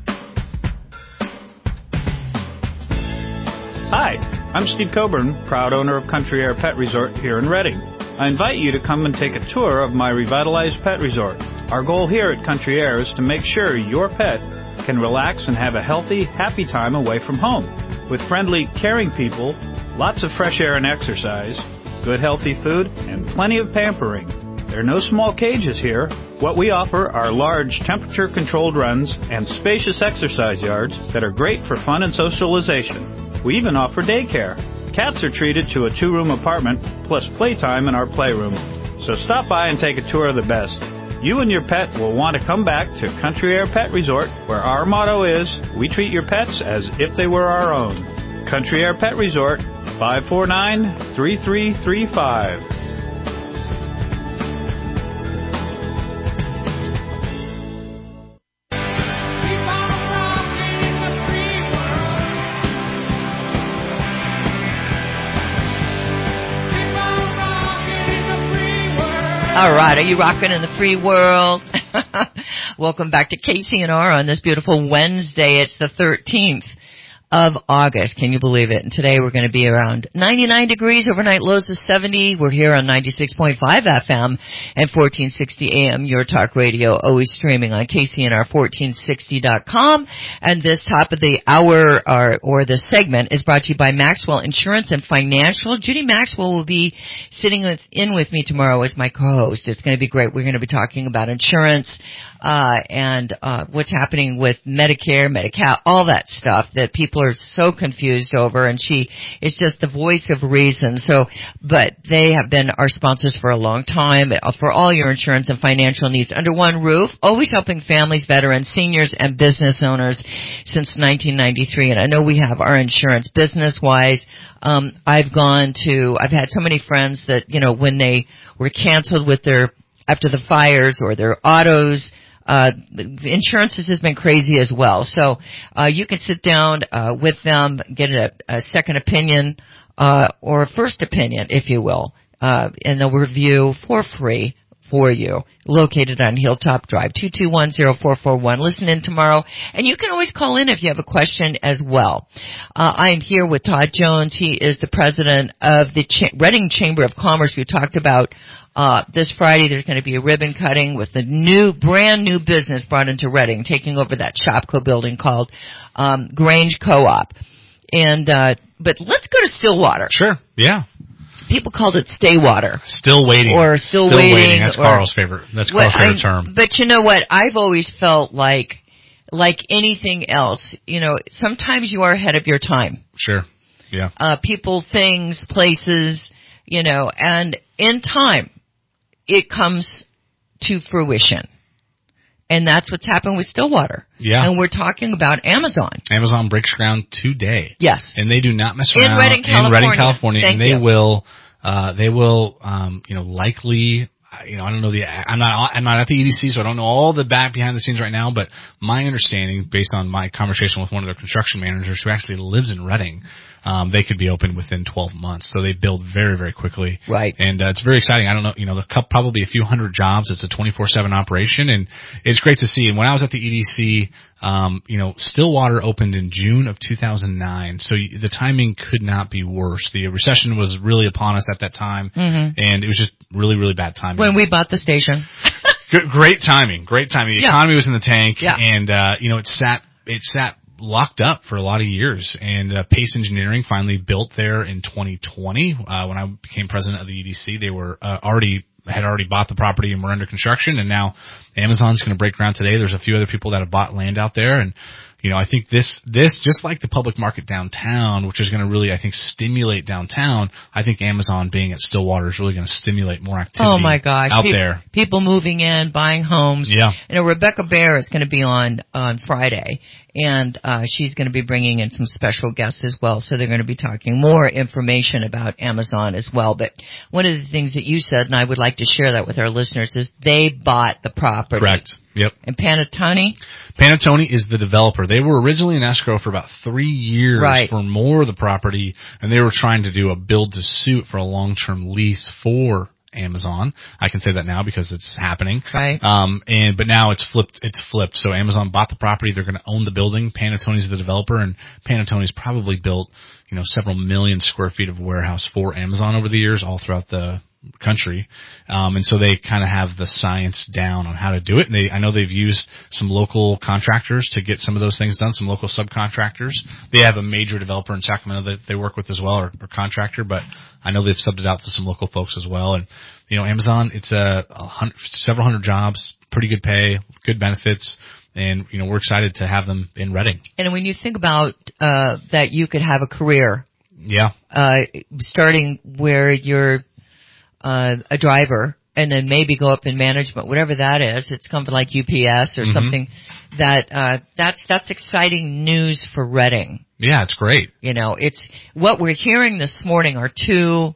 I'm Steve Coburn, proud owner of Country Air Pet Resort here in Reading. I invite you to come and take a tour of my revitalized pet resort. Our goal here at Country Air is to make sure your pet can relax and have a healthy, happy time away from home. With friendly, caring people, lots of fresh air and exercise, good healthy food, and plenty of pampering. There are no small cages here. What we offer are large temperature-controlled runs and spacious exercise yards that are great for fun and socialization. We even offer daycare. Cats are treated to a 2-room apartment plus playtime in our playroom. So stop by and take a tour of the best. You and your pet will want to come back to Country Air Pet Resort, where our motto is, we treat your pets as if they were our own. Country Air Pet Resort, 549-3335. All right, are you rocking in the free world? Welcome back to KCNR on this beautiful Wednesday. It's the 13th of August. Can you believe it? And today we're going to be around 99 degrees, overnight lows of 70. We're here on 96.5 FM and 1460 AM, your talk radio, always streaming on KCNR1460.com. And this top of the hour, or this segment, is brought to you by Maxwell Insurance and Financial. Judy Maxwell will be sitting in with me tomorrow as my co-host. It's going to be great. We're going to be talking about insurance, and what's happening with Medicare, Medi-Cal, all that stuff that people are so confused over, and she is just the voice of reason. So, but they have been our sponsors for a long time for all your insurance and financial needs under one roof, always helping families, veterans, seniors, and business owners since 1993. And I know we have our insurance business-wise. I've had so many friends that, you know, when they were canceled with after the fires or their autos, insurance has been crazy as well. So you can sit down with them, get a second opinion or a first opinion, if you will, and they'll review for free for you. Located on Hilltop Drive, 2210441. Listen in tomorrow, and you can always call in if you have a question as well. I am here with Todd Jones. He is the president of the Reading Chamber of Commerce. We talked about this Friday there's going to be a ribbon cutting with the brand new business brought into Reading, taking over that Shopko building called Grange Co-op. And but let's go to Stillwater. Sure. Yeah. People called it Staywater. Still waiting. Or still waiting. That's Carl's favorite. That's Carl's favorite term. But you know what? I've always felt like anything else, you know, sometimes you are ahead of your time. Sure. Yeah. People, things, places, you know, and in time, it comes to fruition. And that's what's happened with Stillwater. Yeah. And we're talking about Amazon. Amazon breaks ground today. Yes. And they do not mess around. In Reading, California. And they will, you know, likely, you know, I don't know I'm not at the EDC, so I don't know all the back behind the scenes right now, but my understanding, based on my conversation with one of their construction managers who actually lives in Reading, they could be open within 12 months. So they build very, very quickly. Right. And it's very exciting. I don't know, you know, probably a few hundred jobs. It's a 24/7 operation, and it's great to see. And when I was at the EDC, you know, Stillwater opened in June of 2009. So the timing could not be worse. The recession was really upon us at that time, and it was just really, really bad timing. When we bought the station. Great timing. The economy was in the tank, and, you know, it sat locked up for a lot of years, and Pace Engineering finally built there in 2020. When I became president of the EDC, they were had already bought the property and were under construction, and now Amazon's going to break ground today. There's a few other people that have bought land out there, and you know, I think this just like the public market downtown, which is going to really, I think, stimulate downtown. I think Amazon being at Stillwater is really going to stimulate more activity. Oh my gosh, out there. People moving in, buying homes. Yeah. You know, Rebecca Bear is going to be on Friday, and she's going to be bringing in some special guests as well. So they're going to be talking more information about Amazon as well. But one of the things that you said, and I would like to share that with our listeners, is they bought the property. Correct. Yep. And Panettone is the developer. They were originally in escrow for about 3 years for more of the property, and they were trying to do a build-to-suit for a long-term lease for Amazon. I can say that now because it's happening. Right. But now it's flipped. So Amazon bought the property. They're going to own the building. Panettone's the developer, and Panettone's probably built, several million square feet of warehouse for Amazon over the years, all throughout the country. And so they kind of have the science down on how to do it. And I know they've used some local contractors to get some of those things done, some local subcontractors. They have a major developer in Sacramento that they work with as well, or contractor, but I know they've subbed it out to some local folks as well. And, Amazon, it's several hundred jobs, pretty good pay, good benefits. And, we're excited to have them in Reading. And when you think about that you could have a career. Yeah. Starting where you're a driver and then maybe go up in management, whatever that is. It's something like UPS or something that's exciting news for Reading. Yeah, it's great. It's what we're hearing this morning are two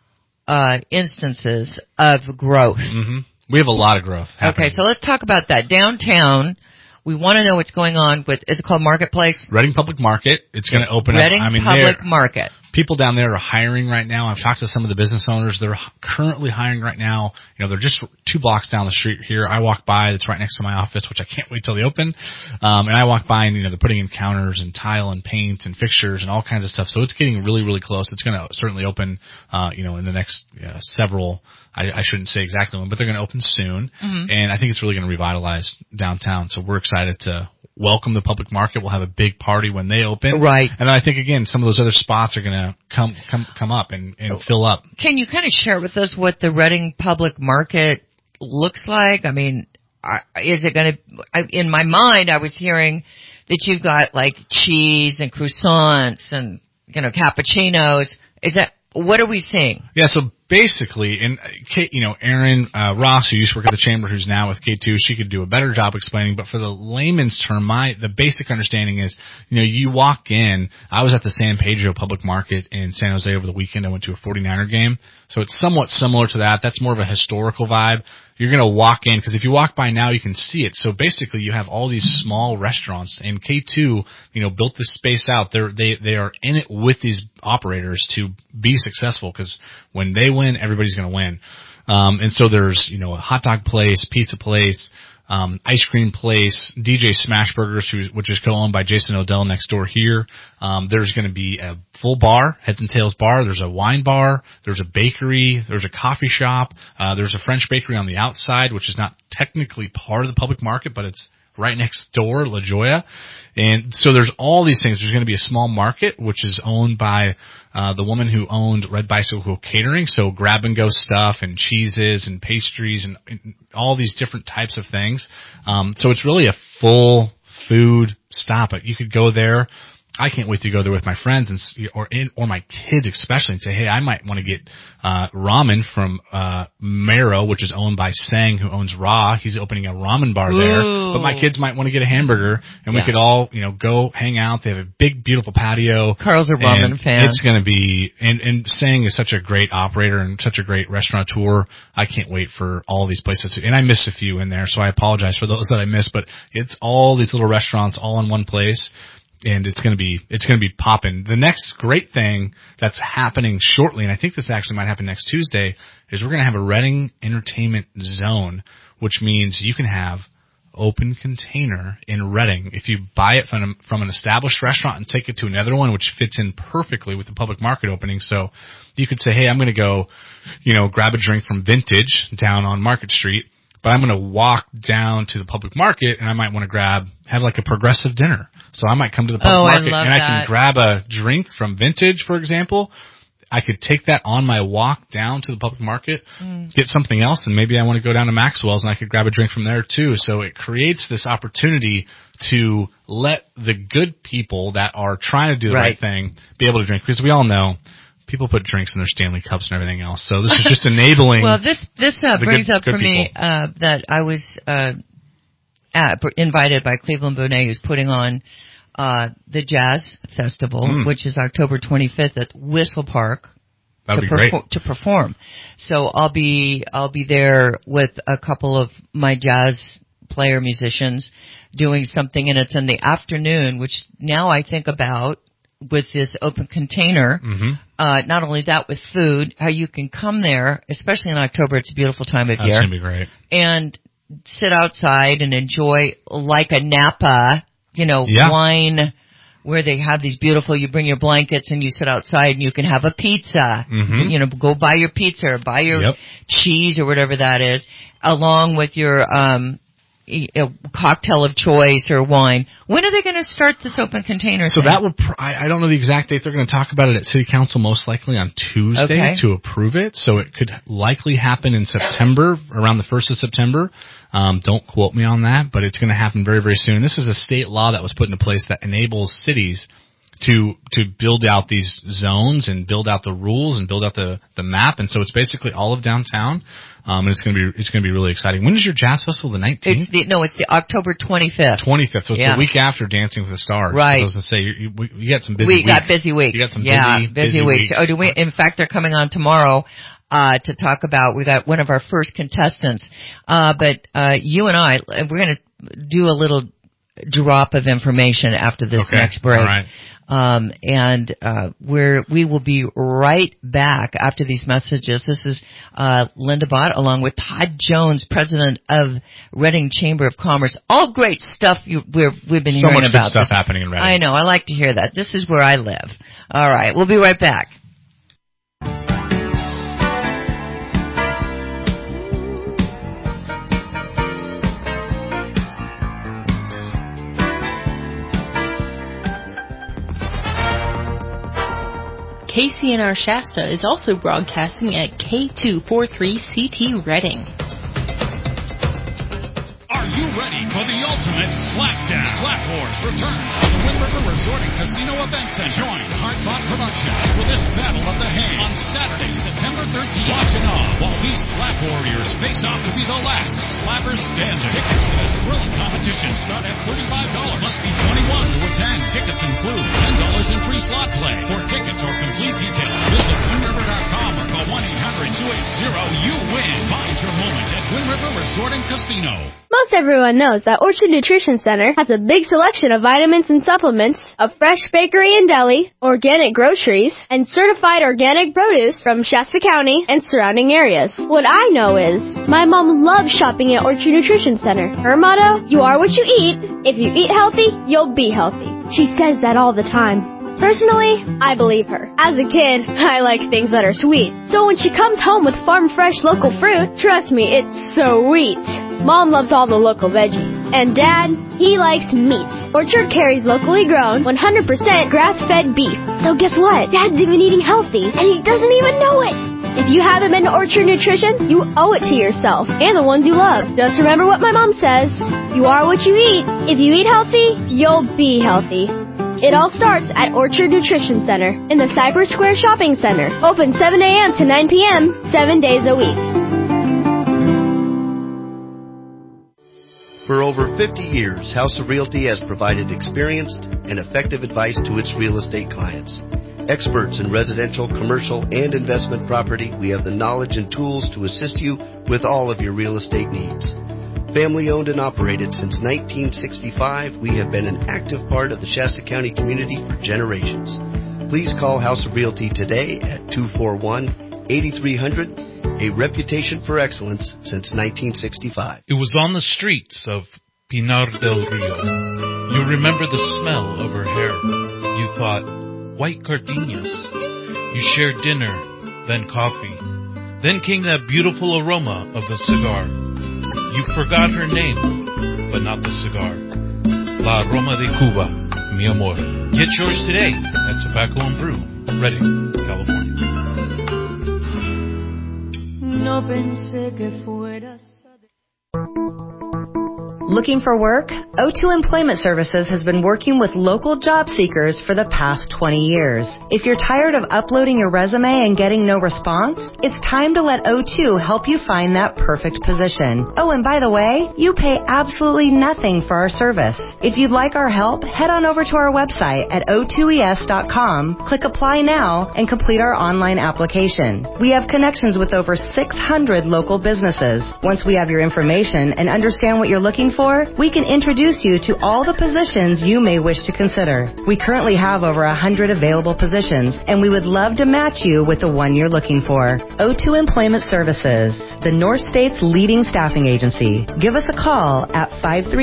instances of growth. Mm-hmm. We have a lot of growth happening. Okay, so let's talk about that. Downtown, we want to know what's going on with, is it called Marketplace? Reading Public Market. It's going to open Reading up. Public Market. People down there are hiring right now. I've talked to some of the business owners. They're currently hiring right now. They're just 2 blocks down the street here. I walk by. It's right next to my office, which I can't wait till they open. And I walk by and, they're putting in counters and tile and paint and fixtures and all kinds of stuff. So it's getting really, really close. It's going to certainly open, in the next several, I shouldn't say exactly when, but they're going to open soon. Mm-hmm. And I think it's really going to revitalize downtown. So we're excited to welcome the public market. We'll have a big party when they open. Right. And then I think, again, some of those other spots are going to come up and fill up. Can you kind of share with us what the Reading Public Market looks like? I mean, is it going to, in my mind, I was hearing that you've got like cheese and croissants and, cappuccinos. What are we seeing? Yeah, so basically, and Erin Ross, who used to work at the Chamber, who's now with K2, she could do a better job explaining. But for the layman's term, the basic understanding is, you walk in. I was at the San Pedro Public Market in San Jose over the weekend. I went to a 49er game, so it's somewhat similar to that. That's more of a historical vibe. You're going to walk in, because if you walk by now, you can see it. So basically, you have all these small restaurants, and K2, built this space out. They are in it with these operators to be successful, because when they win, everybody's going to win. And so there's, a hot dog place, pizza place, ice cream place, DJ Smash Burgers, which is co-owned by Jason Odell next door here. There's going to be a full bar, Heads and Tails bar. There's a wine bar. There's a bakery. There's a coffee shop. There's a French bakery on the outside, which is not technically part of the public market, but it's right next door, La Jolla. And so there's all these things. There's going to be a small market, which is owned by the woman who owned Red Bicycle Catering. So grab and go stuff and cheeses and pastries and all these different types of things. So it's really a full food stop. You could go there. I can't wait to go there with my friends or my kids especially and say, hey, I might want to get ramen from Marrow, which is owned by Sang, who owns Raw. He's opening a ramen bar there. But my kids might want to get a hamburger, and we could all, go hang out. They have a big, beautiful patio. Carl's a ramen fan. It's going to be, and Sang is such a great operator and such a great restaurateur. I can't wait for all these places. And I miss a few in there, so I apologize for those that I missed. But it's all these little restaurants all in one place. And it's going to be popping. The next great thing that's happening shortly, and I think this actually might happen next Tuesday, is we're going to have a Reading Entertainment Zone, which means you can have open container in Reading. If you buy it from an established restaurant and take it to another one, which fits in perfectly with the public market opening. So you could say, hey, I'm going to go, grab a drink from Vintage down on Market Street, but I'm going to walk down to the public market and I might want to have like a progressive dinner. So I might come to the public market and I can grab a drink from Vintage, for example. I could take that on my walk down to the public market, get something else, and maybe I want to go down to Maxwell's and I could grab a drink from there too. So it creates this opportunity to let the good people that are trying to do the right thing be able to drink, because we all know people put drinks in their Stanley cups and everything else. So this is just enabling. Well, this brings up for me that I was invited by Cleveland Bonet, who's putting on the Jazz Festival, which is October 25th at Whistle Park. That'd be great. To perform. So I'll be there with a couple of my jazz musicians doing something, and it's in the afternoon, which now I think about, with this open container. Not only that, with food, how you can come there, especially in October. It's a beautiful time of year. That's going to be great. And sit outside and enjoy like a Napa, wine, where they have these beautiful, you bring your blankets and you sit outside and you can have a pizza. Go buy your pizza or buy your cheese or whatever that is, along with your cocktail of choice or wine. When are they going to start this open container So thing? that will, I don't know the exact date. They're going to talk about it at City Council most likely on Tuesday to approve it. So it could likely happen in September, around the 1st of September. Don't quote me on that, but it's going to happen very, very soon. This is a state law that was put into place that enables cities to build out these zones and build out the rules and build out the map. And so it's basically all of downtown. And it's going to be really exciting. When is your Jazz Festival? The 19th? It's the October 25th. 25th. So it's the week after Dancing with the Stars. Right. I was going to say, you got some busy weeks. We got busy weeks. You got some busy weeks. Oh, in fact, they're coming on tomorrow, to talk about, we got one of our first contestants. But you and I, we're going to do a little drop of information after this next break. All right. We will be right back after these messages. This is Linda Bott along with Todd Jones, president of Reading Chamber of Commerce. All great stuff we've been hearing about. So much good stuff happening in Reading. I know. I like to hear that. This is where I live. All right. We'll be right back. KCNR Shasta is also broadcasting at K243CT Reading. Are you ready for the ultimate slapjack? Slap Wars returns to the Wind River Resort and Casino Event Center. Join Hardbot Productions for this Battle of the Hand on Saturday, September 13th. Watch in awe while these Slap Warriors face off to be the last slappers standing. Tickets to this thrilling competition start at $35. Must be 21 to attend. Tickets include $10 in free slot play. For tickets or complete details, visit WindRiver.com or call 1-800-280-YOU-WIN. Find your moment at Wind River Resort and Casino. Most everyone knows that Orchard Nutrition Center has a big selection of vitamins and supplements, a fresh bakery and deli, organic groceries, and certified organic produce from Shasta County and surrounding areas. What I know is, my mom loves shopping at Orchard Nutrition Center. Her motto, you are what you eat. If you eat healthy, you'll be healthy. She says that all the time. Personally, I believe her. As a kid, I like things that are sweet. So when she comes home with farm fresh local fruit, trust me, it's sweet. Mom loves all the local veggies. And Dad, he likes meat. Orchard carries locally grown, 100% grass-fed beef. So guess what? Dad's even eating healthy, and he doesn't even know it. If you haven't been to Orchard Nutrition, you owe it to yourself and the ones you love. Just remember what my mom says. You are what you eat. If you eat healthy, you'll be healthy. It all starts at Orchard Nutrition Center in the Cypress Square Shopping Center. Open 7 a.m. to 9 p.m., 7 days a week. For over 50 years, House of Realty has provided experienced and effective advice to its real estate clients. Experts in residential, commercial, and investment property, we have the knowledge and tools to assist you with all of your real estate needs. Family owned and operated since 1965, we have been an active part of the Shasta County community for generations. Please call House of Realty today at 241-8300, a reputation for excellence since 1965. It was on the streets of Pinar del Rio. You remember the smell of her hair. You thought, white gardenias. You shared dinner, then coffee. Then came that beautiful aroma of the cigar. You forgot her name, but not the cigar. La Aroma de Cuba, mi amor. Get yours today at Tobacco and Brew, Reading, California. No pensé que fueras. Looking for work? O2 Employment Services has been working with local job seekers for the past 20 years. If you're tired of uploading your resume and getting no response, it's time to let O2 help you find that perfect position. Oh, and by the way, you pay absolutely nothing for our service. If you'd like our help, head on over to our website at o2es.com, click Apply Now, and complete our online application. We have connections with over 600 local businesses. Once we have your information and understand what you're looking for, for, we can introduce you to all the positions you may wish to consider. We currently have over 100 available positions, and we would love to match you with the one you're looking for. O2 Employment Services, the North State's leading staffing agency. Give us a call at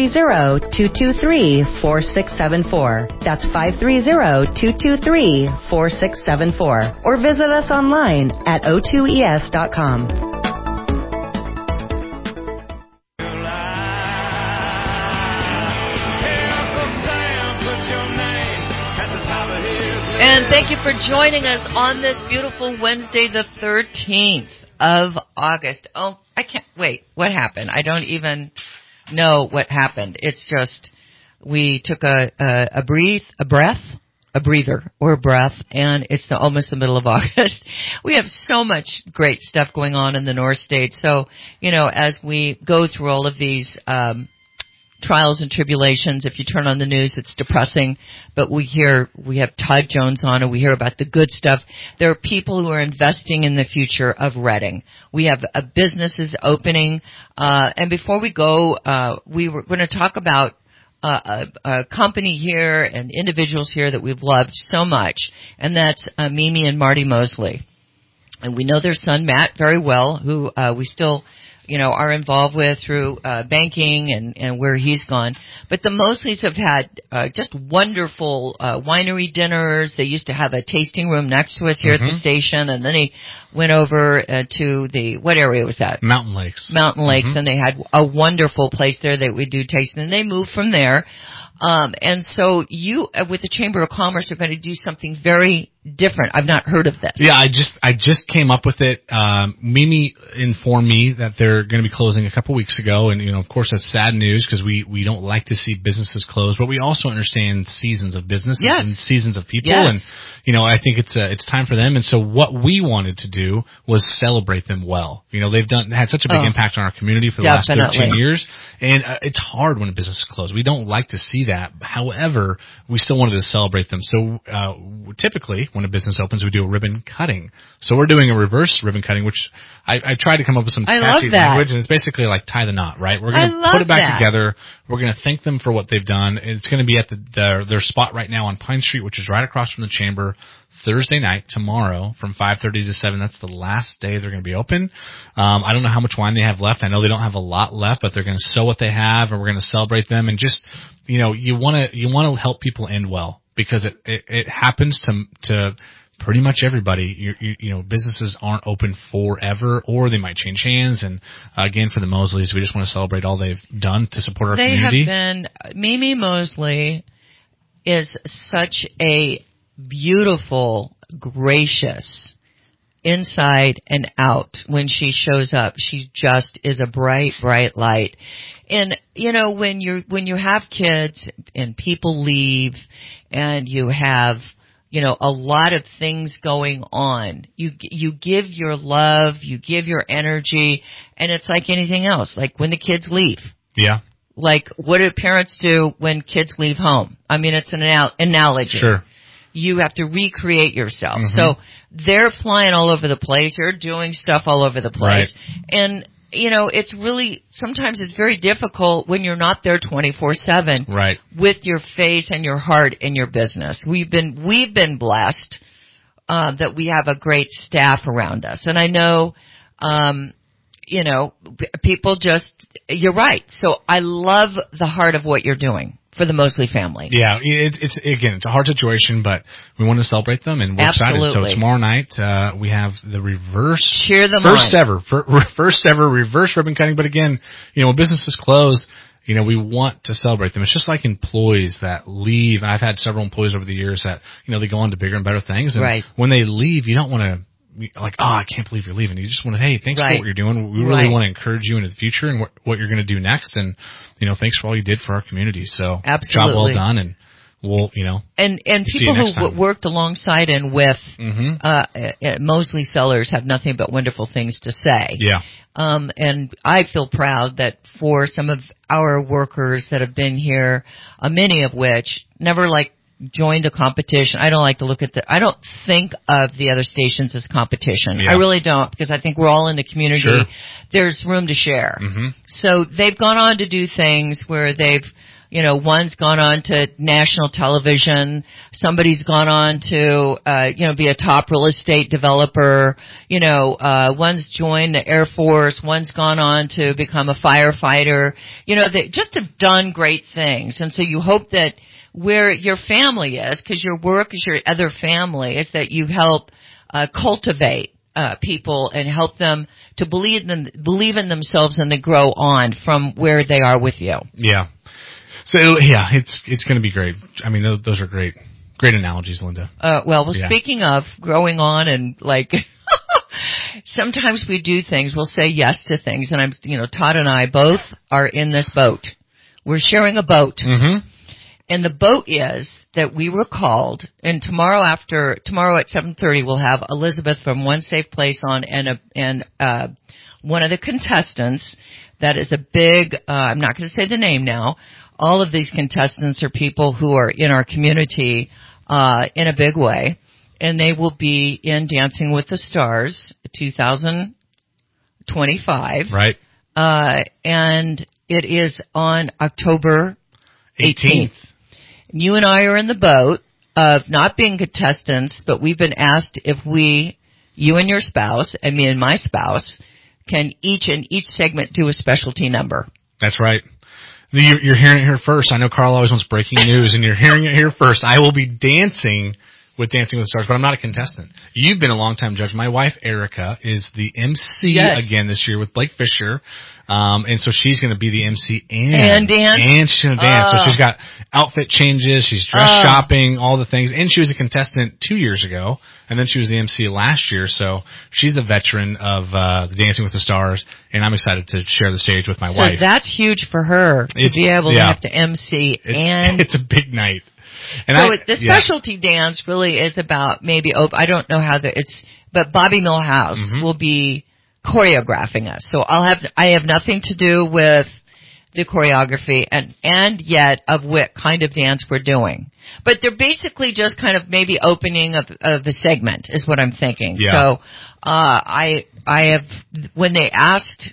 530-223-4674. That's 530-223-4674. Or visit us online at o2es.com. And thank you for joining us on this beautiful Wednesday, the 13th of August. Oh, I can't wait. What happened? I don't even know what happened. It's just we took a breath, and it's almost the middle of August. We have so much great stuff going on in the North State. So, as we go through all of these trials and tribulations, if you turn on the news, it's depressing, but we have Todd Jones on, and we hear about the good stuff. There are people who are investing in the future of Reading. We have businesses opening, and before we go, we were going to talk about a company here and individuals here that we've loved so much, and that's Mimi and Marty Mosley. And we know their son Matt very well, who we still are involved with through banking and where he's gone. But the Mosleys have had just wonderful winery dinners. They used to have a tasting room next to us here at the station, and then he went over to what area was that? Mountain Lakes. And they had a wonderful place there that we do tasting. And they moved from there. And so you, with the Chamber of Commerce, are going to do something very different. I've not heard of this. Yeah, I just came up with it. Mimi informed me that they're going to be closing a couple weeks ago, and of course that's sad news because we don't like to see businesses close, but we also understand seasons of business and seasons of people, and I think it's time for them. And so what we wanted to do was celebrate them well. They've had such a big impact on our community for the last 13 years, and it's hard when a business is closed. We don't like to see that. However, we still wanted to celebrate them. So typically, when a business opens, we do a ribbon cutting. So we're doing a reverse ribbon cutting, which I tried to come up with some catchy language, and it's basically like tie the knot, right? We're going to put it back together. We're going to thank them for what they've done. It's going to be at their spot right now on Pine Street, which is right across from the Chamber, Thursday night, tomorrow, from 5:30 to 7. That's the last day they're going to be open. I don't know how much wine they have left. I know they don't have a lot left, but they're going to sell what they have, and we're going to celebrate them. And just, you want to help people end well, because it happens to pretty much everybody. Businesses aren't open forever, or they might change hands. And again, for the Mosleys, we just want to celebrate all they've done to support our community. Mimi Mosley is such a beautiful, gracious, inside and out. When she shows up, she just is a bright, bright light. And when you have kids and people leave, and you have a lot of things going on, you give your love, you give your energy, and it's like anything else. Like when the kids leave. Yeah. Like what do parents do when kids leave home? I mean, it's an analogy. Sure. You have to recreate yourself. So they're flying all over the place. They're doing stuff all over the place. Right. And, it's really, sometimes it's very difficult when you're not there 24/7. Right. With your face and your heart in your business. We've been blessed, that we have a great staff around us. And I know, people you're right. So I love the heart of what you're doing for the Mosley family. Yeah, it's a hard situation, but we want to celebrate them, and we're excited. So tomorrow night, we have the first ever reverse ribbon cutting. But again, when businesses close, we want to celebrate them. It's just like employees that leave. And I've had several employees over the years that, they go on to bigger and better things. And when they leave, you don't want to, I can't believe you're leaving. You just want to, hey, thanks for what you're doing. We really want to encourage you into the future and what you're going to do next. And, thanks for all you did for our community. So absolutely. Job well done. And we'll, And people who worked alongside and with, Mosley Sellers have nothing but wonderful things to say. Yeah. And I feel proud that for some of our workers that have been here, many of which never join the competition. I don't like to look at I don't think of the other stations as competition. Yeah. I really don't, because I think we're all in the community. Sure. There's room to share. Mm-hmm. So they've gone on to do things where they've, one's gone on to national television. Somebody's gone on to, be a top real estate developer. One's joined the Air Force. One's gone on to become a firefighter. They just have done great things. And so you hope that where your family is, because your work is your other family, is that you help cultivate people and help them to believe in themselves, and they grow on from where they are with you. Yeah. So yeah, it's going to be great. I mean, those are great analogies, Linda. Speaking of growing on, and sometimes we do things. We'll say yes to things, and Todd and I both are in this boat. We're sharing a boat. Mm-hmm. And the boat is that we were called, and tomorrow at 7:30 we'll have Elizabeth from One Safe Place on, and one of the contestants that is a big, I'm not going to say the name now. All of these contestants are people who are in our community in a big way, and they will be in Dancing with the Stars 2025. Right. And it is on October 18th. You and I are in the boat of not being contestants, but we've been asked if you and your spouse, and me and my spouse, can each segment do a specialty number. That's right. You're hearing it here first. I know Carl always wants breaking news, and you're hearing it here first. I will be dancing with Dancing with the Stars, but I'm not a contestant. You've been a long-time judge. My wife, Erica, is the MC again this year with Blake Fisher. And so she's going to be the MC and dance. And she's going to dance. So she's got outfit changes. She's dress shopping, all the things. And she was a contestant 2 years ago. And then she was the MC last year. So she's a veteran of Dancing with the Stars. And I'm excited to share the stage with my wife. So that's huge for her to be able to have to MC. It's a big night. And so the specialty dance really is about I don't know how but Bobby Millhouse will be choreographing us. So I have nothing to do with the choreography and yet of what kind of dance we're doing. But they're basically just kind of maybe opening of the segment is what I'm thinking. Yeah. So, I have, when they asked,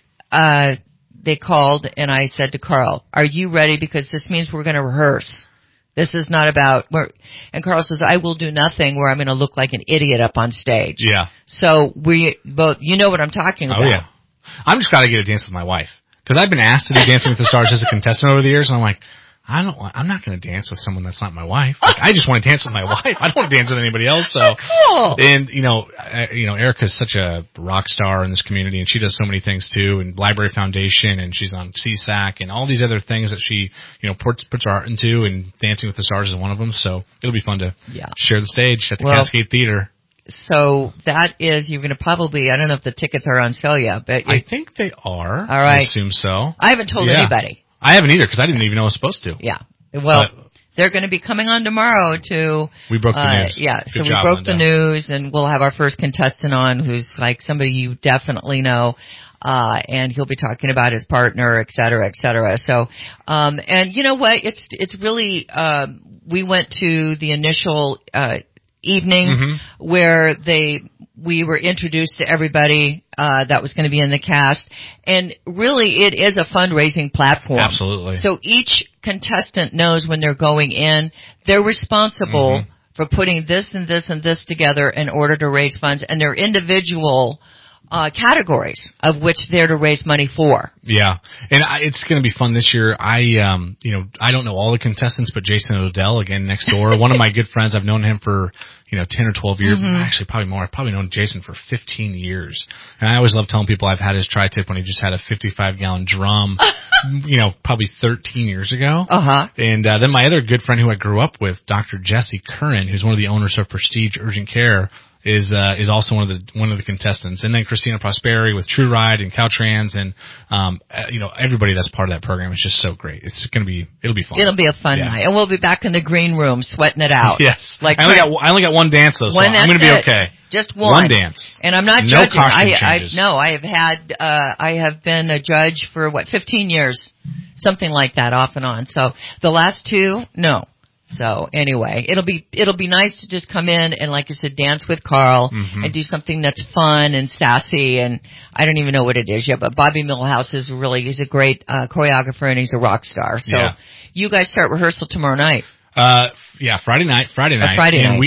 they called and I said to Carl, are you ready? Because this means we're going to rehearse. This is not about, and Carl says, I will do nothing where I'm going to look like an idiot up on stage. Yeah. So we both, you know what I'm talking about. Oh yeah. I'm just got to get a dance with my wife. Cause I've been asked to do Dancing with the Stars as a contestant over the years, and I'm like, I'm not going to dance with someone that's not my wife. I just want to dance with my wife. I don't want to dance with anybody else. So, cool. And Erica's such a rock star in this community, and she does so many things too, and Library Foundation, and she's on CSAC, and all these other things that she, puts her heart into, and Dancing with the Stars is one of them. So it'll be fun to share the stage at the Cascade Theater. So that is, you're going to probably, I don't know if the tickets are on sale yet, but I think they are. All right. I assume so. I haven't told anybody. I haven't either, because I didn't even know I was supposed to. Yeah. Well, they're going to be coming on tomorrow to... We broke the news. Yeah, Good so we job, broke Linda. the news, and we'll have our first contestant on who's like somebody you definitely know, and he'll be talking about his partner, et cetera, et cetera. So, and you know what? It's really, we went to the initial, evening where we were introduced to everybody that was going to be in the cast, and really it is a fundraising platform. Absolutely. So each contestant knows when they're going in, they're responsible for putting this and this and this together in order to raise funds, and they're individual categories of which they're to raise money for. Yeah. And it's going to be fun this year. I don't know all the contestants, but Jason Odell, again, next door, one of my good friends. I've known him for, 10 or 12 years. Actually, probably more. I've probably known Jason for 15 years. And I always love telling people I've had his tri-tip when he just had a 55-gallon drum, probably 13 years ago. And then my other good friend who I grew up with, Dr. Jesse Curran, who's one of the owners of Prestige Urgent Care, is also one of the contestants, and then Christina Prosperi with True Ride and Caltrans, and everybody that's part of that program is just so great. It'll be fun. It'll be a fun night, and we'll be back in the green room sweating it out. Yes, I only got one dance though, so I'm going to be okay. Just one. One dance, and I'm not no judging. Costume changes. I have been a judge for 15 years, something like that, off and on. So the last two, no. So anyway, it'll be nice to just come in and, like I said, dance with Carl and do something that's fun and sassy, and I don't even know what it is yet, but Bobby Millhouse he's a great choreographer, and he's a rock star. So you guys start rehearsal tomorrow night. Friday night. Friday night.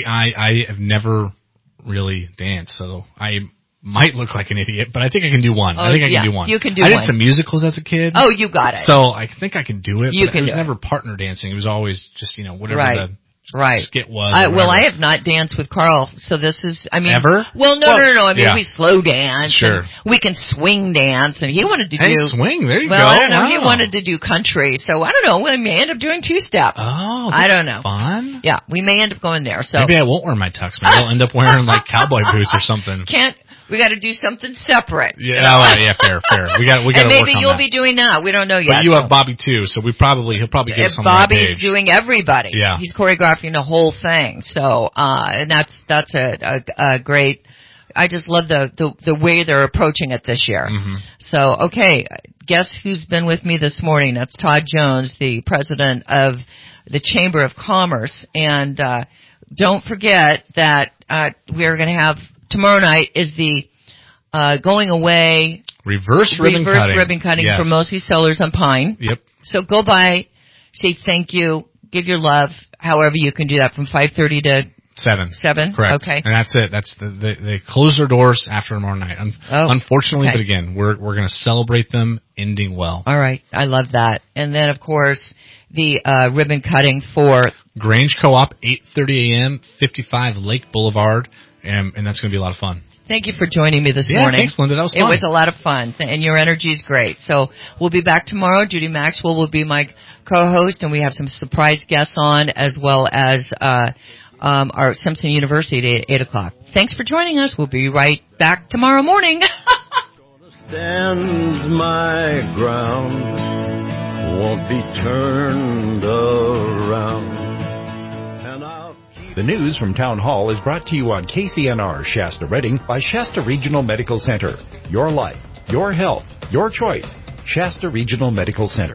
I have never really danced, so I might look like an idiot, but I think I can do one. I can do one. You can do one. I did some musicals as a kid. Oh, you got it. So I think I can do it. You but can it was do never it. partner dancing. It was always just, whatever the skit was. Well, I have not danced with Carl, so this is, Ever? Well, no. I mean, we slow dance. Sure. And we can swing dance, and he wanted to swing, there you go. Well, I don't know. Wow. He wanted to do country, so I don't know. We may end up doing two-step. Oh, I don't know. Fun. Yeah, we may end up going there. So maybe I won't wear my tux. Maybe I'll end up wearing cowboy boots or something. We got to do something separate. Yeah, fair. We got to work on that. Maybe you'll be doing that. We don't know yet. But you have Bobby too, so he'll probably get something. Bobby's doing everybody. Yeah, he's choreographing the whole thing. So, and that's a great. I just love the way they're approaching it this year. Mm-hmm. So, okay, guess who's been with me this morning? That's Todd Jones, the president of the Chamber of Commerce, and don't forget that we're going to have. Tomorrow night is the going away reverse ribbon cutting for Mosey Cellars on Pine. Yep. So go by, say thank you, give your love, however you can do that from 5:30 to 7. Correct. Okay. And that's it. That's they close their doors after tomorrow night. Unfortunately, but again, we're going to celebrate them ending well. All right. I love that. And then of course the ribbon cutting for Grange Co-op, 8:30 a.m., 55 Lake Boulevard. And that's going to be a lot of fun. Thank you for joining me this morning. Thanks, Linda. That was fun. It was a lot of fun, and your energy is great. So we'll be back tomorrow. Judy Maxwell will be my co-host, and we have some surprise guests on, as well as our Simpson University at 8 o'clock. Thanks for joining us. We'll be right back tomorrow morning. Stand my ground, won't be turned around. The news from Town Hall is brought to you on KCNR Shasta Redding by Shasta Regional Medical Center. Your life, your health, your choice. Shasta Regional Medical Center.